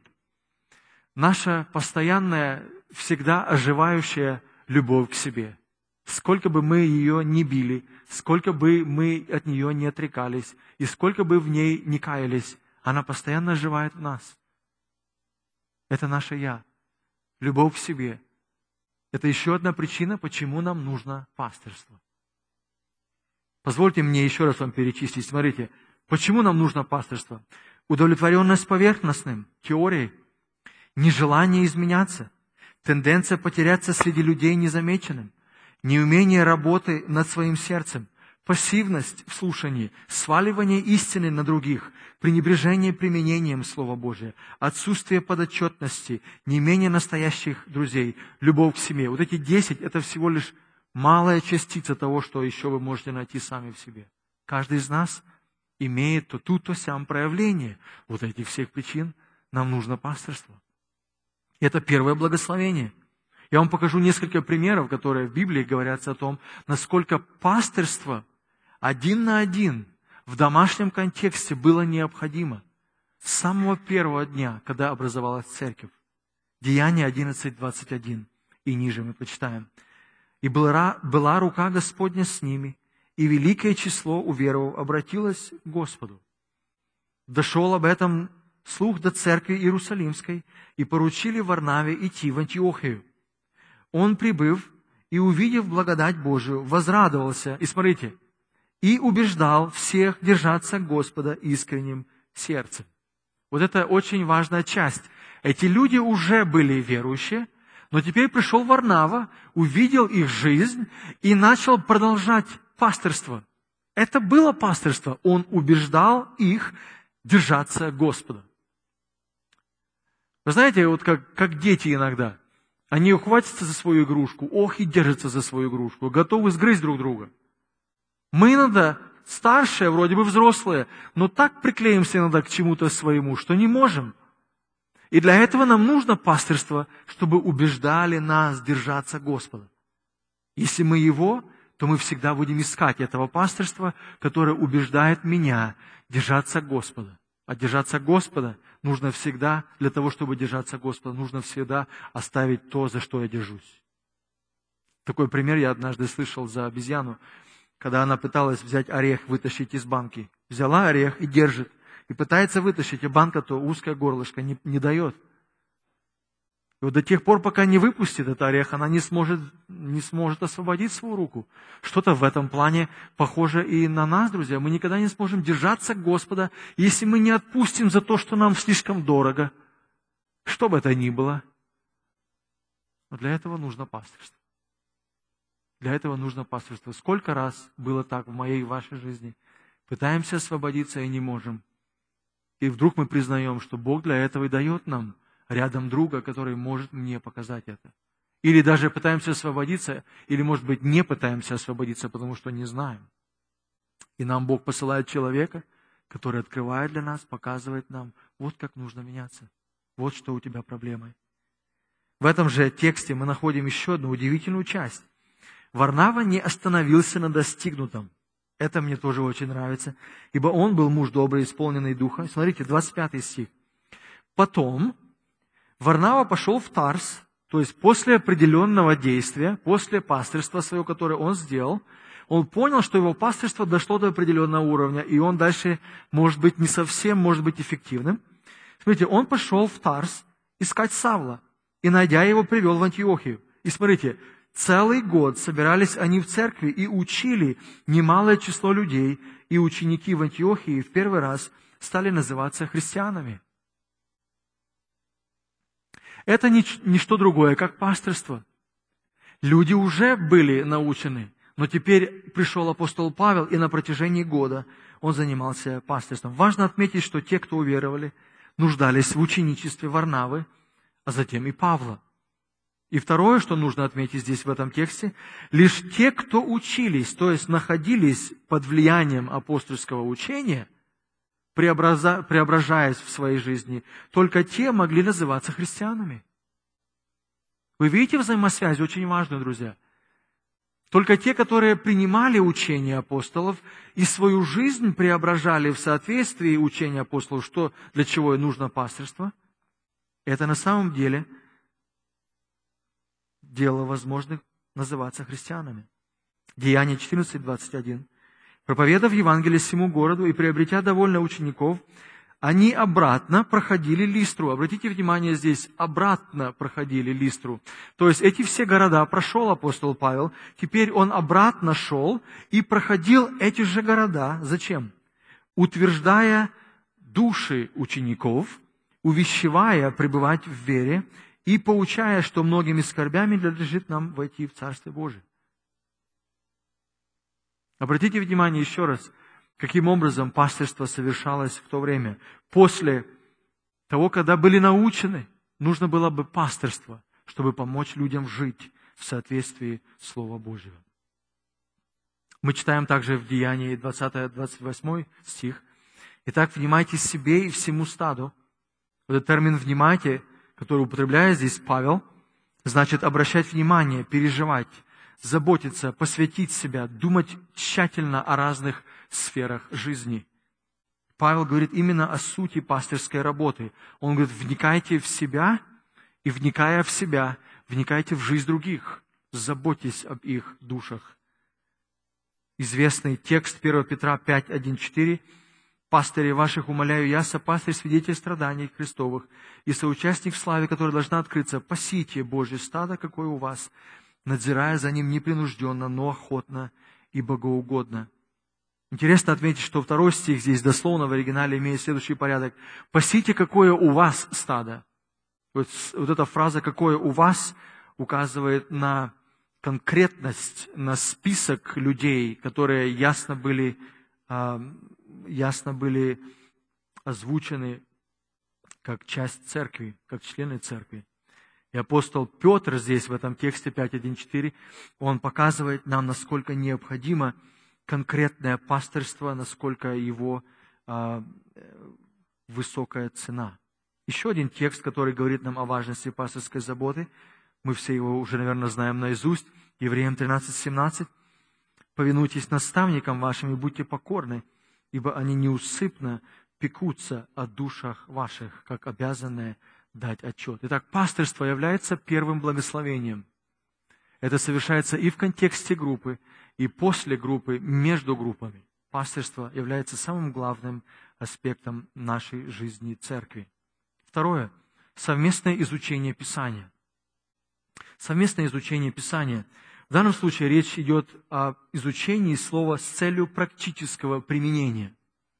Наша постоянная, всегда оживающая любовь к себе. Сколько бы мы ее ни били, сколько бы мы от нее не отрекались, и сколько бы в ней не каялись, она постоянно оживает в нас. Это наше «я». Любовь к себе. Это еще одна причина, почему нам нужно пастырство. Позвольте мне еще раз вам перечислить. Смотрите, почему нам нужно пастырство? Удовлетворенность поверхностным, теорией, нежелание изменяться, тенденция потеряться среди людей незамеченным, неумение работы над своим сердцем, пассивность в слушании, сваливание истины на других, пренебрежение применением Слова Божия, отсутствие подотчетности, неимение настоящих друзей, любовь к семье. Вот эти 10 – это всего лишь малая частица того, что еще вы можете найти сами в себе. Каждый из нас имеет то тут, то сям проявление. Вот этих всех причин нам нужно пастырство. Это первое благословение. Я вам покажу несколько примеров, которые в Библии говорят о том, насколько пастырство один на один в домашнем контексте было необходимо с самого первого дня, когда образовалась церковь. Деяния 11:21 и ниже мы почитаем. «И была рука Господня с ними, и великое число уверовав обратилось к Господу. Дошел об этом слух до церкви Иерусалимской, и поручили Варнаве идти в Антиохию. Он, прибыв и увидев благодать Божию, возрадовался, и смотрите, и убеждал всех держаться Господа искренним сердцем». Вот это очень важная часть. Эти люди уже были верующие, но теперь пришел Варнава, увидел их жизнь и начал продолжать пастырство. Это было пастырство. Он убеждал их держаться Господа. Вы знаете, вот как дети иногда. Они ухватятся за свою игрушку, и держатся за свою игрушку, готовы сгрызть друг друга. Мы иногда старшие, вроде бы взрослые, но так приклеимся иногда к чему-то своему, что не можем. И для этого нам нужно пастырство, чтобы убеждали нас держаться Господа. Если мы Его, то мы всегда будем искать этого пастырства, которое убеждает меня держаться Господа. А держаться Господа нужно всегда, для того, чтобы держаться Господа, нужно всегда оставить то, за что я держусь. Такой пример я однажды слышал за обезьяну, когда она пыталась взять орех, вытащить из банки. Взяла орех и держит. И пытается вытащить, а банка-то узкое горлышко не дает. И вот до тех пор, пока не выпустит этот орех, она не сможет освободить свою руку. Что-то в этом плане похоже и на нас, друзья. Мы никогда не сможем держаться Господа, если мы не отпустим за то, что нам слишком дорого. Что бы это ни было. Но для этого нужно пастырство. Для этого нужно пастырство. Сколько раз было так в моей и вашей жизни? Пытаемся освободиться и не можем. И вдруг мы признаем, что Бог для этого и дает нам рядом друга, который может мне показать это. Или даже пытаемся освободиться, или, может быть, не пытаемся освободиться, потому что не знаем. И нам Бог посылает человека, который открывает для нас, показывает нам, вот как нужно меняться. Вот что у тебя проблемы. В этом же тексте мы находим еще одну удивительную часть. Варнава не остановился на достигнутом. Это мне тоже очень нравится. Ибо он был муж добрый, исполненный духа. Смотрите, 25 стих. Потом, Варнава пошел в Тарс, то есть после определенного действия, после пастырства своего, которое он сделал, он понял, что его пастырство дошло до определенного уровня, и он дальше, может быть, не совсем, может быть, эффективным. Смотрите, он пошел в Тарс искать Савла, и, найдя его, привел в Антиохию. И смотрите, целый год собирались они в церкви и учили немалое число людей, и ученики в Антиохии в первый раз стали называться христианами. Это не что другое, как пастырство. Люди уже были научены, но теперь пришел апостол Павел, и на протяжении года он занимался пастырством. Важно отметить, что те, кто уверовали, нуждались в ученичестве Варнавы, а затем и Павла. И второе, что нужно отметить здесь в этом тексте, лишь те, кто учились, то есть находились под влиянием апостольского учения, преображаясь в своей жизни, только те могли называться христианами. Вы видите взаимосвязь, очень важную, друзья. Только те, которые принимали учение апостолов и свою жизнь преображали в соответствии учения апостолов, что для чего и нужно пастырство, это на самом деле дело возможных называться христианами. Деяния 14:21. Проповедав Евангелие всему городу и приобретя довольно учеников, они обратно проходили Листру. Обратите внимание, здесь обратно проходили Листру. То есть эти все города прошел апостол Павел, теперь он обратно шел и проходил эти же города. Зачем? Утверждая души учеников, увещевая пребывать в вере и поучая, что многими скорбями надлежит нам войти в Царствие Божие. Обратите внимание еще раз, каким образом пастырство совершалось в то время. После того, когда были научены, нужно было бы пастырство, чтобы помочь людям жить в соответствии с Словом Божьим. Мы читаем также в Деянии 20-28 стих. «Итак, внимайте себе и всему стаду». Этот термин «внимайте», который употребляет здесь Павел, значит обращать внимание, переживать, заботиться, посвятить себя, думать тщательно о разных сферах жизни. Павел говорит именно о сути пастырской работы. Он говорит, вникайте в себя, и вникая в себя, вникайте в жизнь других, заботьтесь об их душах. Известный текст 1 Петра 5:1-4. «Пастырей ваших умоляю я, сопастырь, свидетель страданий Христовых и соучастник в славе, которая должна открыться, пасите Божье стадо, какое у вас, надзирая за ним непринужденно, но охотно и богоугодно». Интересно отметить, что второй стих здесь дословно в оригинале имеет следующий порядок. «Пасите, какое у вас стадо». Вот эта фраза «какое у вас» указывает на конкретность, на список людей, которые ясно были озвучены как часть церкви, как члены церкви. И апостол Петр здесь, в этом тексте 5:1-4, он показывает нам, насколько необходимо конкретное пастырство, насколько его высокая цена. Еще один текст, который говорит нам о важности пастырской заботы, мы все его уже, наверное, знаем наизусть, Евреям 13:17. «Повинуйтесь наставникам вашим и будьте покорны, ибо они неусыпно пекутся о душах ваших, как обязанные дать отчет». Итак, пастырство является первым благословением. Это совершается и в контексте группы, и после группы, между группами. Пастырство является самым главным аспектом нашей жизни церкви. Второе. Совместное изучение Писания. Совместное изучение Писания. В данном случае речь идет о изучении слова с целью практического применения.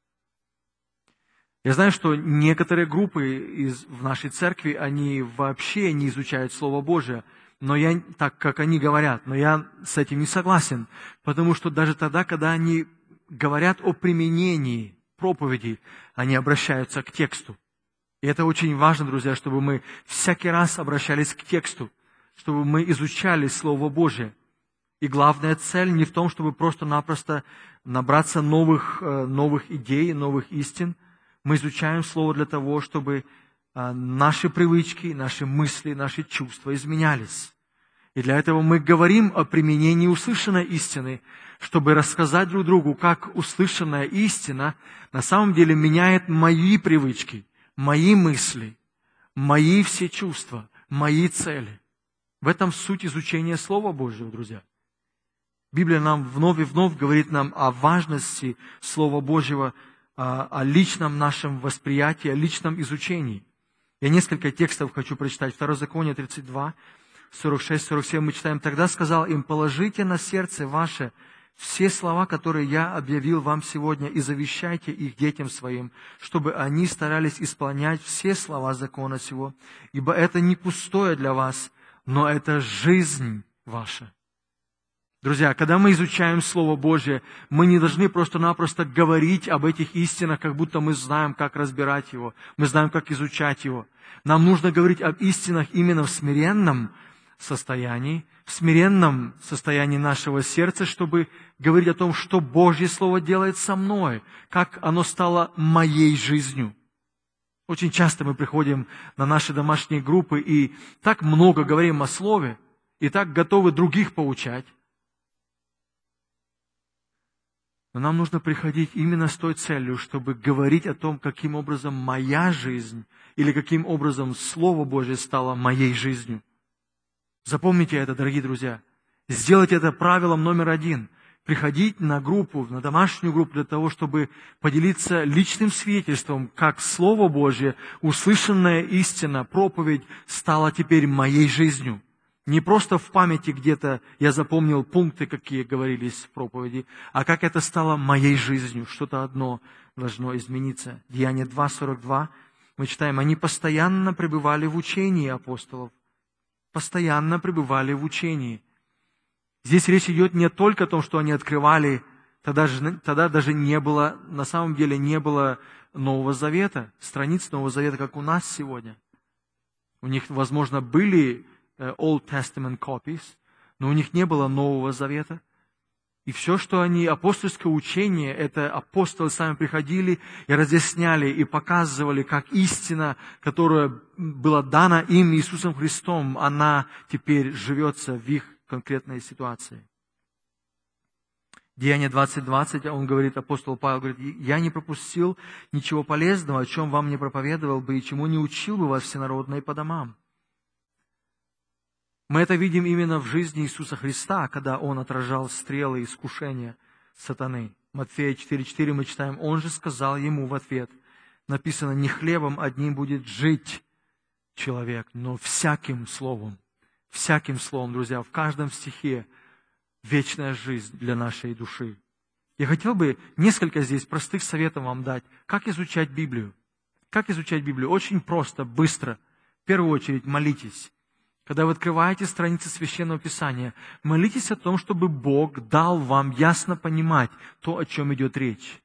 Я знаю, что некоторые группы в нашей церкви, они вообще не изучают Слово Божие, но так как они говорят, но я с этим не согласен, потому что даже тогда, когда они говорят о применении проповеди, они обращаются к тексту. И это очень важно, друзья, чтобы мы всякий раз обращались к тексту, чтобы мы изучали Слово Божие. И главная цель не в том, чтобы просто-напросто набраться новых идей, новых истин. Мы изучаем Слово для того, чтобы наши привычки, наши мысли, наши чувства изменялись. И для этого мы говорим о применении услышанной истины, чтобы рассказать друг другу, как услышанная истина на самом деле меняет мои привычки, мои мысли, мои все чувства, мои цели. В этом суть изучения Слова Божьего, друзья. Библия нам вновь и вновь говорит нам о важности Слова Божьего, о личном нашем восприятии, о личном изучении. Я несколько текстов хочу прочитать. Второзаконие 32, 46-47 мы читаем. «Тогда сказал им: положите на сердце ваше все слова, которые я объявил вам сегодня, и завещайте их детям своим, чтобы они старались исполнять все слова закона сего, ибо это не пустое для вас, но это жизнь ваша». Друзья, когда мы изучаем Слово Божье, мы не должны просто-напросто говорить об этих истинах, как будто мы знаем, как разбирать его, мы знаем, как изучать его. Нам нужно говорить об истинах именно в смиренном состоянии нашего сердца, чтобы говорить о том, что Божье Слово делает со мной, как оно стало моей жизнью. Очень часто мы приходим на наши домашние группы и так много говорим о Слове, и так готовы других поучать. Но нам нужно приходить именно с той целью, чтобы говорить о том, каким образом моя жизнь или каким образом Слово Божье стало моей жизнью. Запомните это, дорогие друзья. Сделайте это правилом номер 1. Приходить на группу, на домашнюю группу для того, чтобы поделиться личным свидетельством, как Слово Божье, услышанная истина, проповедь стала теперь моей жизнью. Не просто в памяти где-то я запомнил пункты, какие говорились в проповеди, а как это стало моей жизнью. Что-то одно должно измениться. Деяние 2:42 мы читаем: они постоянно пребывали в учении апостолов. Постоянно пребывали в учении. Здесь речь идет не только о том, что они открывали, тогда даже не было, на самом деле не было Нового Завета, страниц Нового Завета, как у нас сегодня. У них, возможно, были Old Testament copies, но у них не было Нового Завета. И все, что они, апостольское учение, это апостолы сами приходили и разъясняли, и показывали, как истина, которая была дана им Иисусом Христом, она теперь живется в их конкретной ситуации. Деяние 20:20, он говорит, апостол Павел говорит: «Я не пропустил ничего полезного, о чем вам не проповедовал бы, и чему не учил бы вас всенародно по домам». Мы это видим именно в жизни Иисуса Христа, когда Он отражал стрелы искушения сатаны. Матфея 4:4 мы читаем: «Он же сказал ему в ответ», написано: «Не хлебом одним будет жить человек, но всяким словом». Всяким словом, друзья, в каждом стихе вечная жизнь для нашей души. Я хотел бы несколько здесь простых советов вам дать, как изучать Библию. Как изучать Библию? Очень просто, быстро. В первую очередь молитесь. Когда вы открываете страницы Священного Писания, молитесь о том, чтобы Бог дал вам ясно понимать то, о чем идет речь.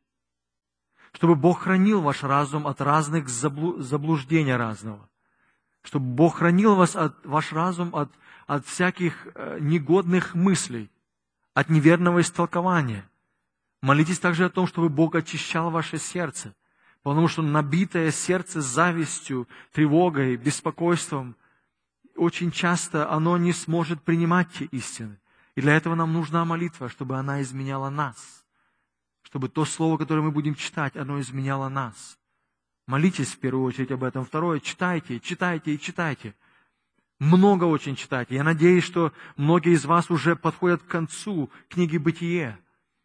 Чтобы Бог хранил ваш разум от разных заблуждений разного. Чтобы Бог хранил ваш разум от всяких негодных мыслей, от неверного истолкования. Молитесь также о том, чтобы Бог очищал ваше сердце, потому что набитое сердце завистью, тревогой, беспокойством, очень часто оно не сможет принимать те истины. И для этого нам нужна молитва, чтобы она изменяла нас. Чтобы то слово, которое мы будем читать, оно изменяло нас. Молитесь в первую очередь об этом. Второе, читайте, читайте и читайте. Много очень читайте. Я надеюсь, что многие из вас уже подходят к концу книги «Бытие».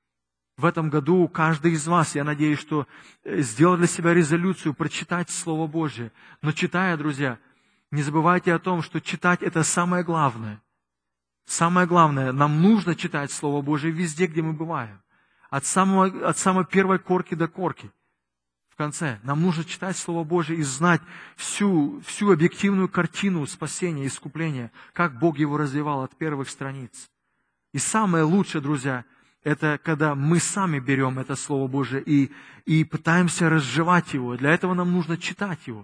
В этом году каждый из вас, я надеюсь, что сделал для себя резолюцию прочитать Слово Божье. Но читая, друзья, не забывайте о том, что читать – это самое главное. Самое главное, нам нужно читать Слово Божье везде, где мы бываем. От самой первой корки до корки. В конце. Нам нужно читать Слово Божье и знать всю объективную картину спасения, искупления, как Бог его развивал от первых страниц. И самое лучшее, друзья, это когда мы сами берем это Слово Божие и пытаемся разжевать его. Для этого нам нужно читать его.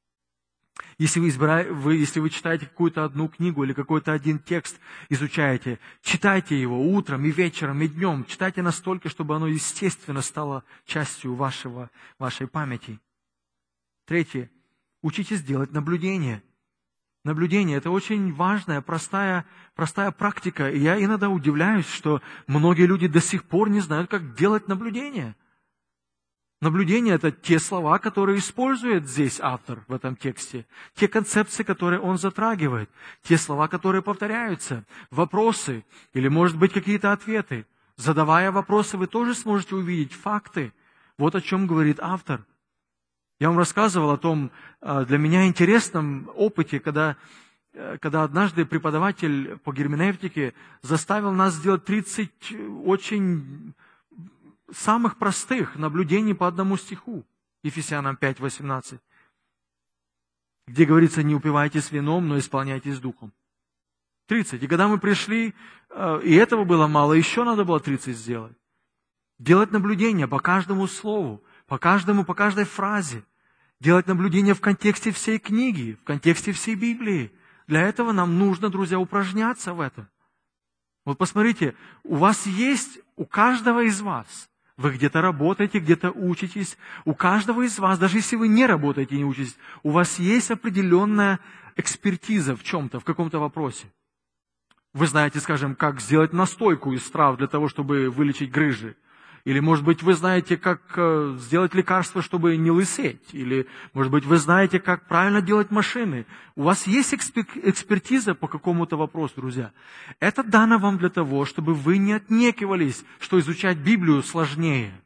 Если вы читаете какую-то одну книгу или какой-то один текст изучаете, читайте его утром и вечером и днем. Читайте настолько, чтобы оно естественно стало частью вашей памяти. Третье. Учитесь делать наблюдение. Наблюдение – это очень важная, простая практика. И я иногда удивляюсь, что многие люди до сих пор не знают, как делать наблюдение. Наблюдение – это те слова, которые использует здесь автор в этом тексте, те концепции, которые он затрагивает, те слова, которые повторяются, вопросы или, может быть, какие-то ответы. Задавая вопросы, вы тоже сможете увидеть факты. Вот о чем говорит автор. Я вам рассказывал о том, для меня интересном опыте, когда однажды преподаватель по герменевтике заставил нас сделать 30 очень самых простых наблюдений по одному стиху, Ефесянам 5:18, где говорится: «Не упивайтесь вином, но исполняйтесь духом». 30. И когда мы пришли, и этого было мало, еще надо было 30 сделать. Делать наблюдения по каждому слову, по каждой фразе. Делать наблюдения в контексте всей книги, в контексте всей Библии. Для этого нам нужно, друзья, упражняться в этом. Вот посмотрите, у каждого из вас, вы где-то работаете, где-то учитесь, у каждого из вас, даже если вы не работаете и не учитесь, у вас есть определенная экспертиза в чем-то, в каком-то вопросе. Вы знаете, скажем, как сделать настойку из трав для того, чтобы вылечить грыжи. Или, может быть, вы знаете, как сделать лекарство, чтобы не лысеть. Или, может быть, вы знаете, как правильно делать машины. У вас есть экспертиза по какому-то вопросу, друзья. Это дано вам для того, чтобы вы не отнекивались, что изучать Библию сложнее.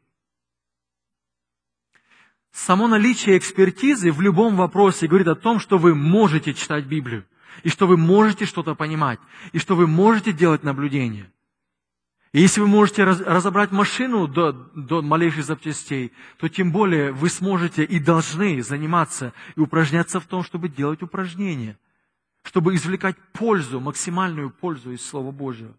Само наличие экспертизы в любом вопросе говорит о том, что вы можете читать Библию. И что вы можете что-то понимать. И что вы можете делать наблюдения. И если вы можете разобрать машину до малейших запчастей, то тем более вы сможете и должны заниматься и упражняться в том, чтобы делать упражнения, чтобы извлекать пользу, максимальную пользу из Слова Божьего.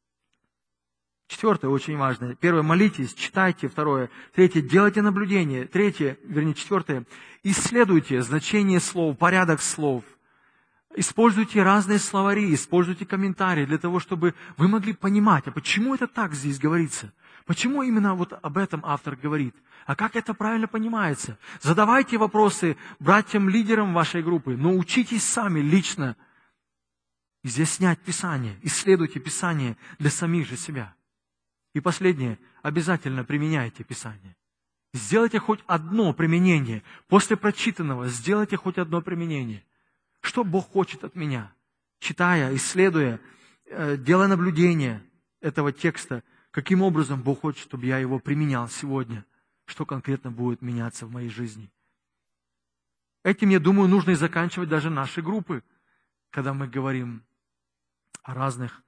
4, очень важное. 1, молитесь, читайте. 2, 3, делайте наблюдения. 4, исследуйте значение слов, порядок слов. Используйте разные словари, используйте комментарии для того, чтобы вы могли понимать, а почему это так здесь говорится? Почему именно вот об этом автор говорит? А как это правильно понимается? Задавайте вопросы братьям-лидерам вашей группы, но учитесь сами лично изъяснять Писание, исследуйте Писание для самих же себя. И последнее, обязательно применяйте Писание. Сделайте хоть одно применение. После прочитанного сделайте хоть одно применение. Что Бог хочет от меня? Читая, исследуя, делая наблюдение этого текста, каким образом Бог хочет, чтобы я его применял сегодня? Что конкретно будет меняться в моей жизни? Этим, я думаю, нужно и заканчивать даже наши группы, когда мы говорим о разных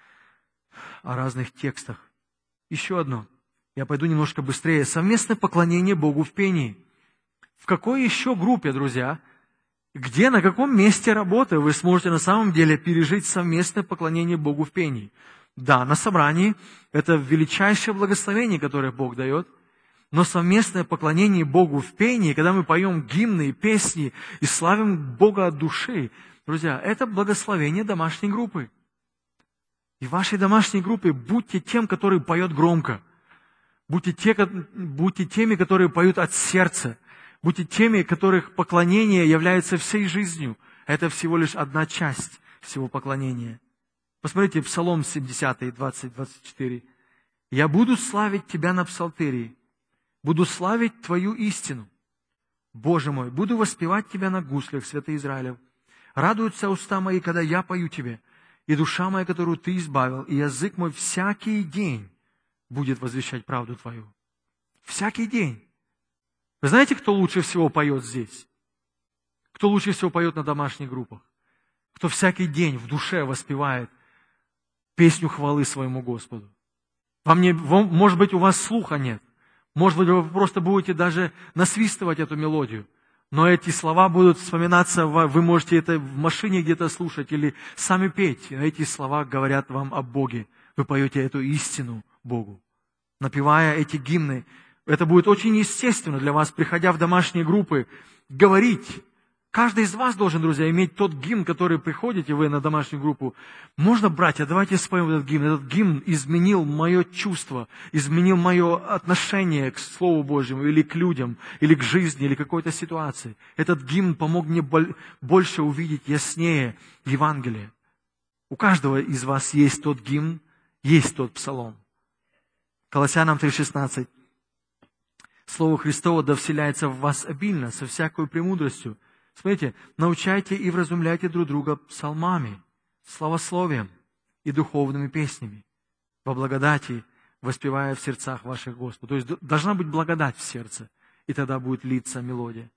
текстах. Еще одно. Я пойду немножко быстрее. Совместное поклонение Богу в пении. В какой еще группе, друзья, где, на каком месте работы вы сможете на самом деле пережить совместное поклонение Богу в пении? Да, на собрании это величайшее благословение, которое Бог дает, но совместное поклонение Богу в пении, когда мы поем гимны и песни и славим Бога от души, друзья, это благословение домашней группы. И в вашей домашней группе будьте тем, который поет громко. Будьте теми, которые поют от сердца. Будьте теми, которых поклонение является всей жизнью. Это всего лишь одна часть всего поклонения. Посмотрите, Псалом 70, 20-24. «Я буду славить Тебя на псалтыре, буду славить Твою истину. Боже мой, буду воспевать Тебя на гуслях, святый Израилев. Радуются уста мои, когда я пою Тебе, и душа моя, которую Ты избавил, и язык мой всякий день будет возвещать правду Твою». Всякий день. Вы знаете, кто лучше всего поет здесь? Кто лучше всего поет на домашних группах? Кто всякий день в душе воспевает песню хвалы своему Господу. Может быть, у вас слуха нет. Может быть, вы просто будете даже насвистывать эту мелодию. Но эти слова будут вспоминаться, вы можете это в машине где-то слушать или сами петь. Эти слова говорят вам о Боге. Вы поете эту истину Богу. Напевая эти гимны, это будет очень естественно для вас, приходя в домашние группы, говорить. Каждый из вас должен, друзья, иметь тот гимн, который приходите вы на домашнюю группу. Можно, братья, давайте споем этот гимн. Этот гимн изменил мое чувство, изменил мое отношение к Слову Божьему, или к людям, или к жизни, или к какой-то ситуации. Этот гимн помог мне больше увидеть яснее Евангелие. У каждого из вас есть тот гимн, есть тот псалом. Колоссянам 3:16. Слово Христово да вселяется в вас обильно, со всякой премудростью. Смотрите, научайте и вразумляйте друг друга псалмами, славословием и духовными песнями, во благодати, воспевая в сердцах ваших Господу. То есть должна быть благодать в сердце, и тогда будет литься мелодия.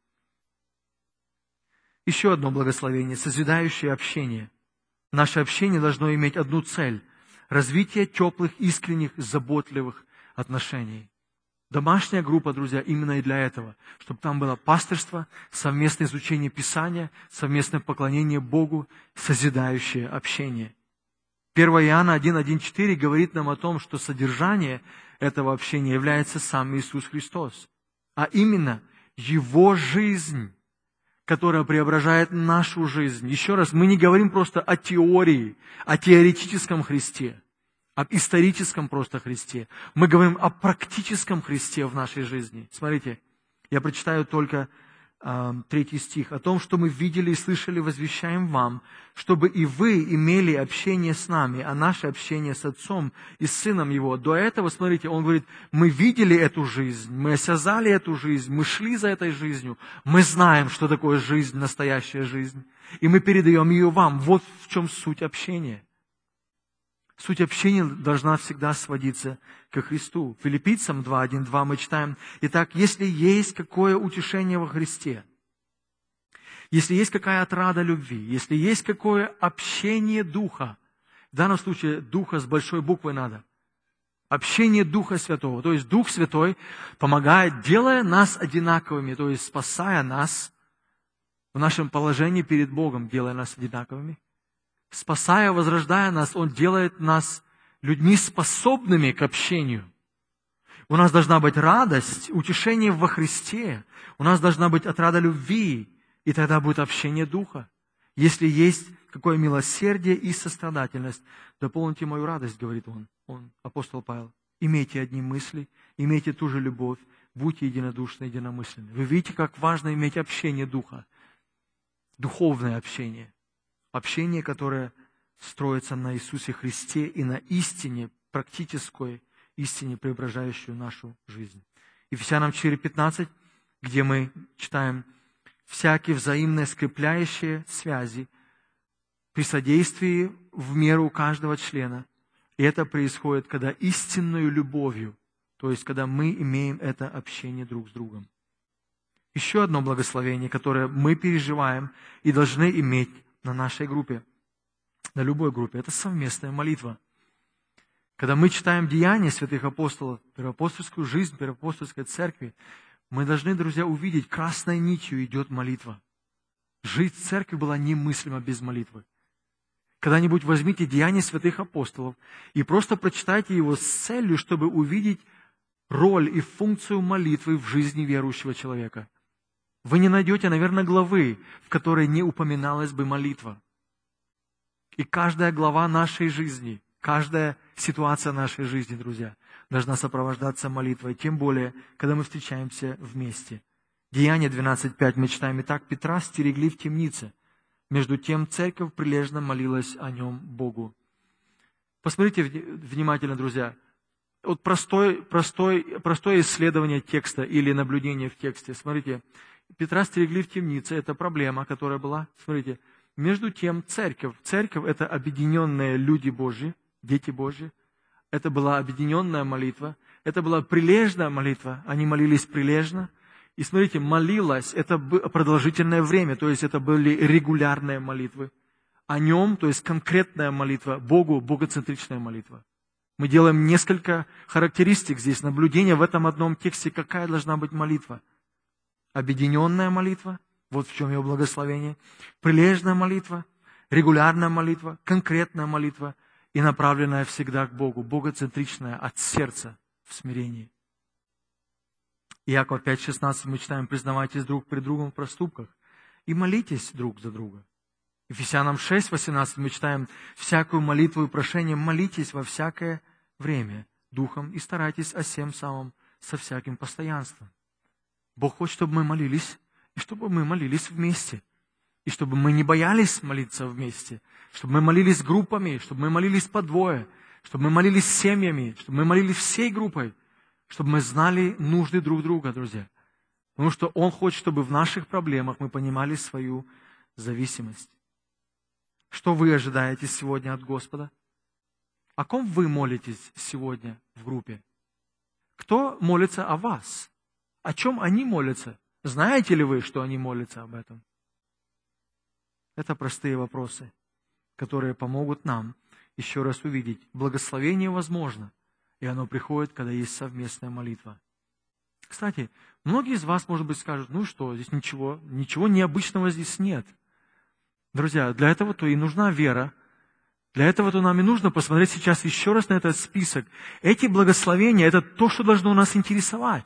Еще одно благословение – созидающее общение. Наше общение должно иметь одну цель – развитие теплых, искренних, заботливых отношений. Домашняя группа, друзья, именно и для этого, чтобы там было пастырство, совместное изучение Писания, совместное поклонение Богу, созидающее общение. 1 Иоанна 1:1-4 говорит нам о том, что содержание этого общения является сам Иисус Христос, а именно Его жизнь, которая преображает нашу жизнь. Еще раз, мы не говорим просто о теории, о теоретическом Христе, об историческом просто Христе. Мы говорим о практическом Христе в нашей жизни. Смотрите, я прочитаю только 3 стих. «О том, что мы видели и слышали, возвещаем вам, чтобы и вы имели общение с нами, а наше общение с Отцом и с Сыном Его». До этого, смотрите, он говорит, мы видели эту жизнь, мы осязали эту жизнь, мы шли за этой жизнью, мы знаем, что такое жизнь, настоящая жизнь, и мы передаем ее вам. Вот в чем суть общения. Суть общения должна всегда сводиться ко Христу. Филиппийцам 2:1-2 мы читаем: «Итак, если есть какое утешение во Христе, если есть какая отрада любви, если есть какое общение Духа», в данном случае Духа с большой буквы надо, общение Духа Святого, то есть Дух Святой помогает, делая нас одинаковыми, то есть спасая нас в нашем положении перед Богом, делая нас одинаковыми. Спасая, возрождая нас, Он делает нас людьми, способными к общению. У нас должна быть радость, утешение во Христе. У нас должна быть отрада любви, и тогда будет общение Духа. Если есть какое милосердие и сострадательность, дополните мою радость, говорит он, апостол Павел. Имейте одни мысли, имейте ту же любовь, будьте единодушны, единомысленны. Вы видите, как важно иметь общение Духа, духовное общение. Общение, которое строится на Иисусе Христе и на истине, практической истине, преображающую нашу жизнь. Ефесянам 4:15, где мы читаем: «Всякие взаимные скрепляющие связи при содействии в меру каждого члена». И это происходит, когда истинную любовью, то есть когда мы имеем это общение друг с другом. Еще одно благословение, которое мы переживаем и должны иметь на нашей группе, на любой группе, это совместная молитва. Когда мы читаем деяния святых апостолов, первоапостольскую жизнь, первоапостольской церкви, мы должны, друзья, увидеть, красной нитью идет молитва. Жить в церкви была немыслима без молитвы. Когда-нибудь возьмите деяния святых апостолов и просто прочитайте его с целью, чтобы увидеть роль и функцию молитвы в жизни верующего человека. Вы не найдете, наверное, главы, в которой не упоминалась бы молитва. И каждая глава нашей жизни, каждая ситуация нашей жизни, друзья, должна сопровождаться молитвой, тем более, когда мы встречаемся вместе. Деяния 12:5 мы читаем: «Итак, Петра стерегли в темнице. Между тем церковь прилежно молилась о нем Богу». Посмотрите внимательно, друзья. Вот простое исследование текста или наблюдение в тексте. Смотрите, Петра стерегли в темнице, это проблема, которая была. Смотрите, между тем церковь. Церковь – это объединенные люди Божьи, дети Божьи. Это была объединенная молитва. Это была прилежная молитва. Они молились прилежно. И смотрите, молилась – это продолжительное время, то есть это были регулярные молитвы. О нем, то есть конкретная молитва, Богу, богоцентричная молитва. Мы делаем несколько характеристик здесь, наблюдения в этом одном тексте, какая должна быть молитва. Объединенная молитва, вот в чем ее благословение, прилежная молитва, регулярная молитва, конкретная молитва и направленная всегда к Богу, богоцентричная от сердца в смирении. Иакова 5:16 мы читаем: «Признавайтесь друг пред другом в проступках и молитесь друг за друга». Ефесянам 6:18 мы читаем: «Всякую молитву и прошение молитесь во всякое время духом и старайтесь о сем самом со всяким постоянством». Бог хочет, чтобы мы молились, и чтобы мы молились вместе. И чтобы мы не боялись молиться вместе. Чтобы мы молились группами, чтобы мы молились по двое, чтобы мы молились семьями, чтобы мы молились всей группой. чтобы мы знали нужды друг друга, друзья. Потому что Он хочет, чтобы в наших проблемах мы понимали свою зависимость. Что вы ожидаете сегодня от Господа? О ком вы молитесь сегодня в группе? Кто молится о вас? О чем они молятся? Знаете ли вы, что они молятся об этом? Это простые вопросы, которые помогут нам еще раз увидеть. Благословение возможно, и оно приходит, когда есть совместная молитва. Кстати, многие из вас, может быть, скажут, ну что, здесь ничего необычного здесь нет. Друзья, для этого-то и нужна вера. Для этого-то нам и нужно посмотреть сейчас еще раз на этот список. Эти благословения – это то, что должно нас интересовать.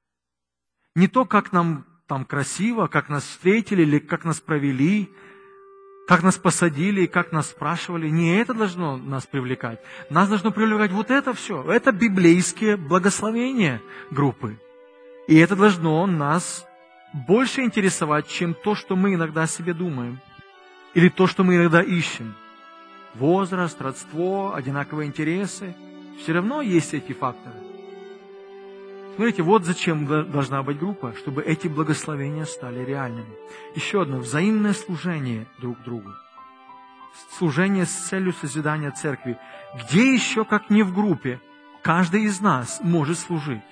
Не то, как нам там красиво, как нас встретили, или как нас провели, как нас посадили, как нас спрашивали. Не это должно нас привлекать. Нас должно привлекать вот это все. Это библейские благословения группы. И это должно нас больше интересовать, чем то, что мы иногда о себе думаем. Или то, что мы иногда ищем. Возраст, родство, одинаковые интересы. Все равно есть эти факторы. Смотрите, вот зачем должна быть группа, чтобы эти благословения стали реальными. Еще одно, взаимное служение друг другу. Служение с целью созидания церкви. Где еще, как не в группе, каждый из нас может служить?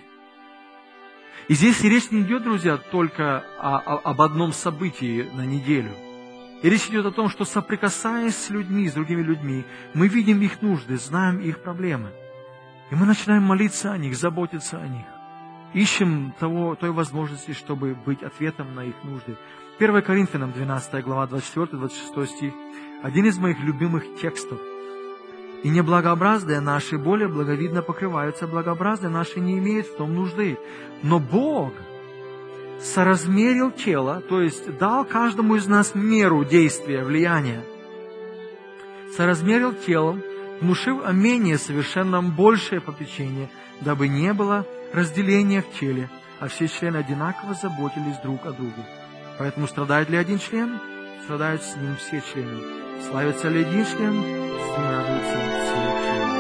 И здесь речь не идет, друзья, только об одном событии на неделю. И речь идет о том, что соприкасаясь с людьми, с другими людьми, мы видим их нужды, знаем их проблемы. И мы начинаем молиться о них, заботиться о них. Ищем той возможности, чтобы быть ответом на их нужды. 1 Коринфянам 12 глава 24-26 стих. Один из моих любимых текстов. «И неблагообразные наши более благовидно покрываются, благообразные наши не имеют в том нужды. Но Бог соразмерил тело, то есть дал каждому из нас меру действия, влияния. Соразмерил телом, внушив о менее совершенном большее попечение, дабы не было разделения в теле, а все члены одинаково заботились друг о друге. Поэтому страдает ли один член? Страдают с ним все члены. Славится ли один член? С ним радуются все члены».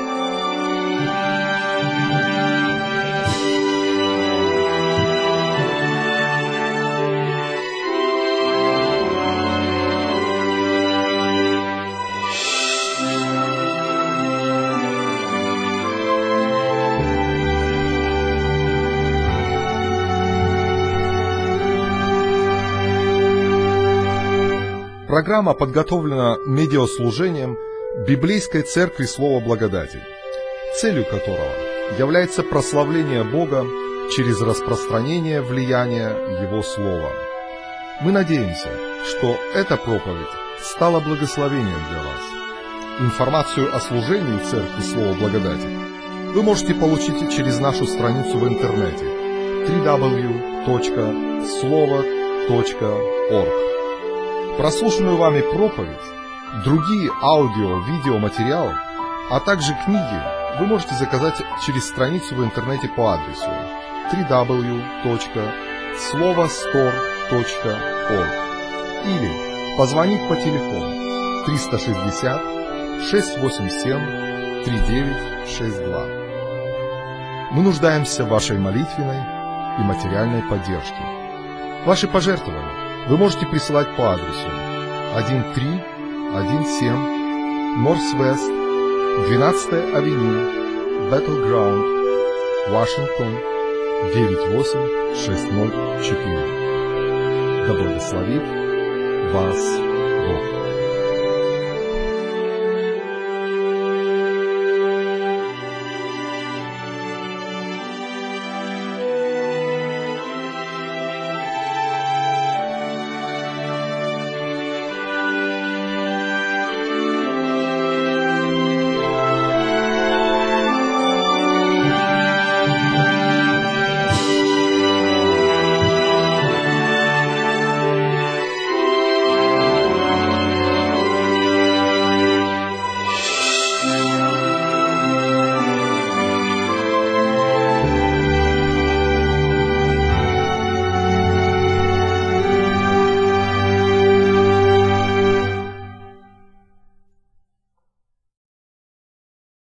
Программа подготовлена медиаслужением Библейской Церкви Слова Благодати, целью которого является прославление Бога через распространение влияния Его Слова. Мы надеемся, что эта проповедь стала благословением для вас. Информацию о служении Церкви Слова Благодати вы можете получить через нашу страницу в интернете www.slovo.org. Прослушанную вами проповедь, другие аудио-видеоматериалы, а также книги вы можете заказать через страницу в интернете по адресу www.slovostore.org или позвонить по телефону 360 687 3962. Мы нуждаемся в вашей молитвенной и материальной поддержке. Ваши пожертвования вы можете присылать по адресу 1317 Northwest 12-я авеню, Battleground, Вашингтон, 98604. Да благословит вас Бог.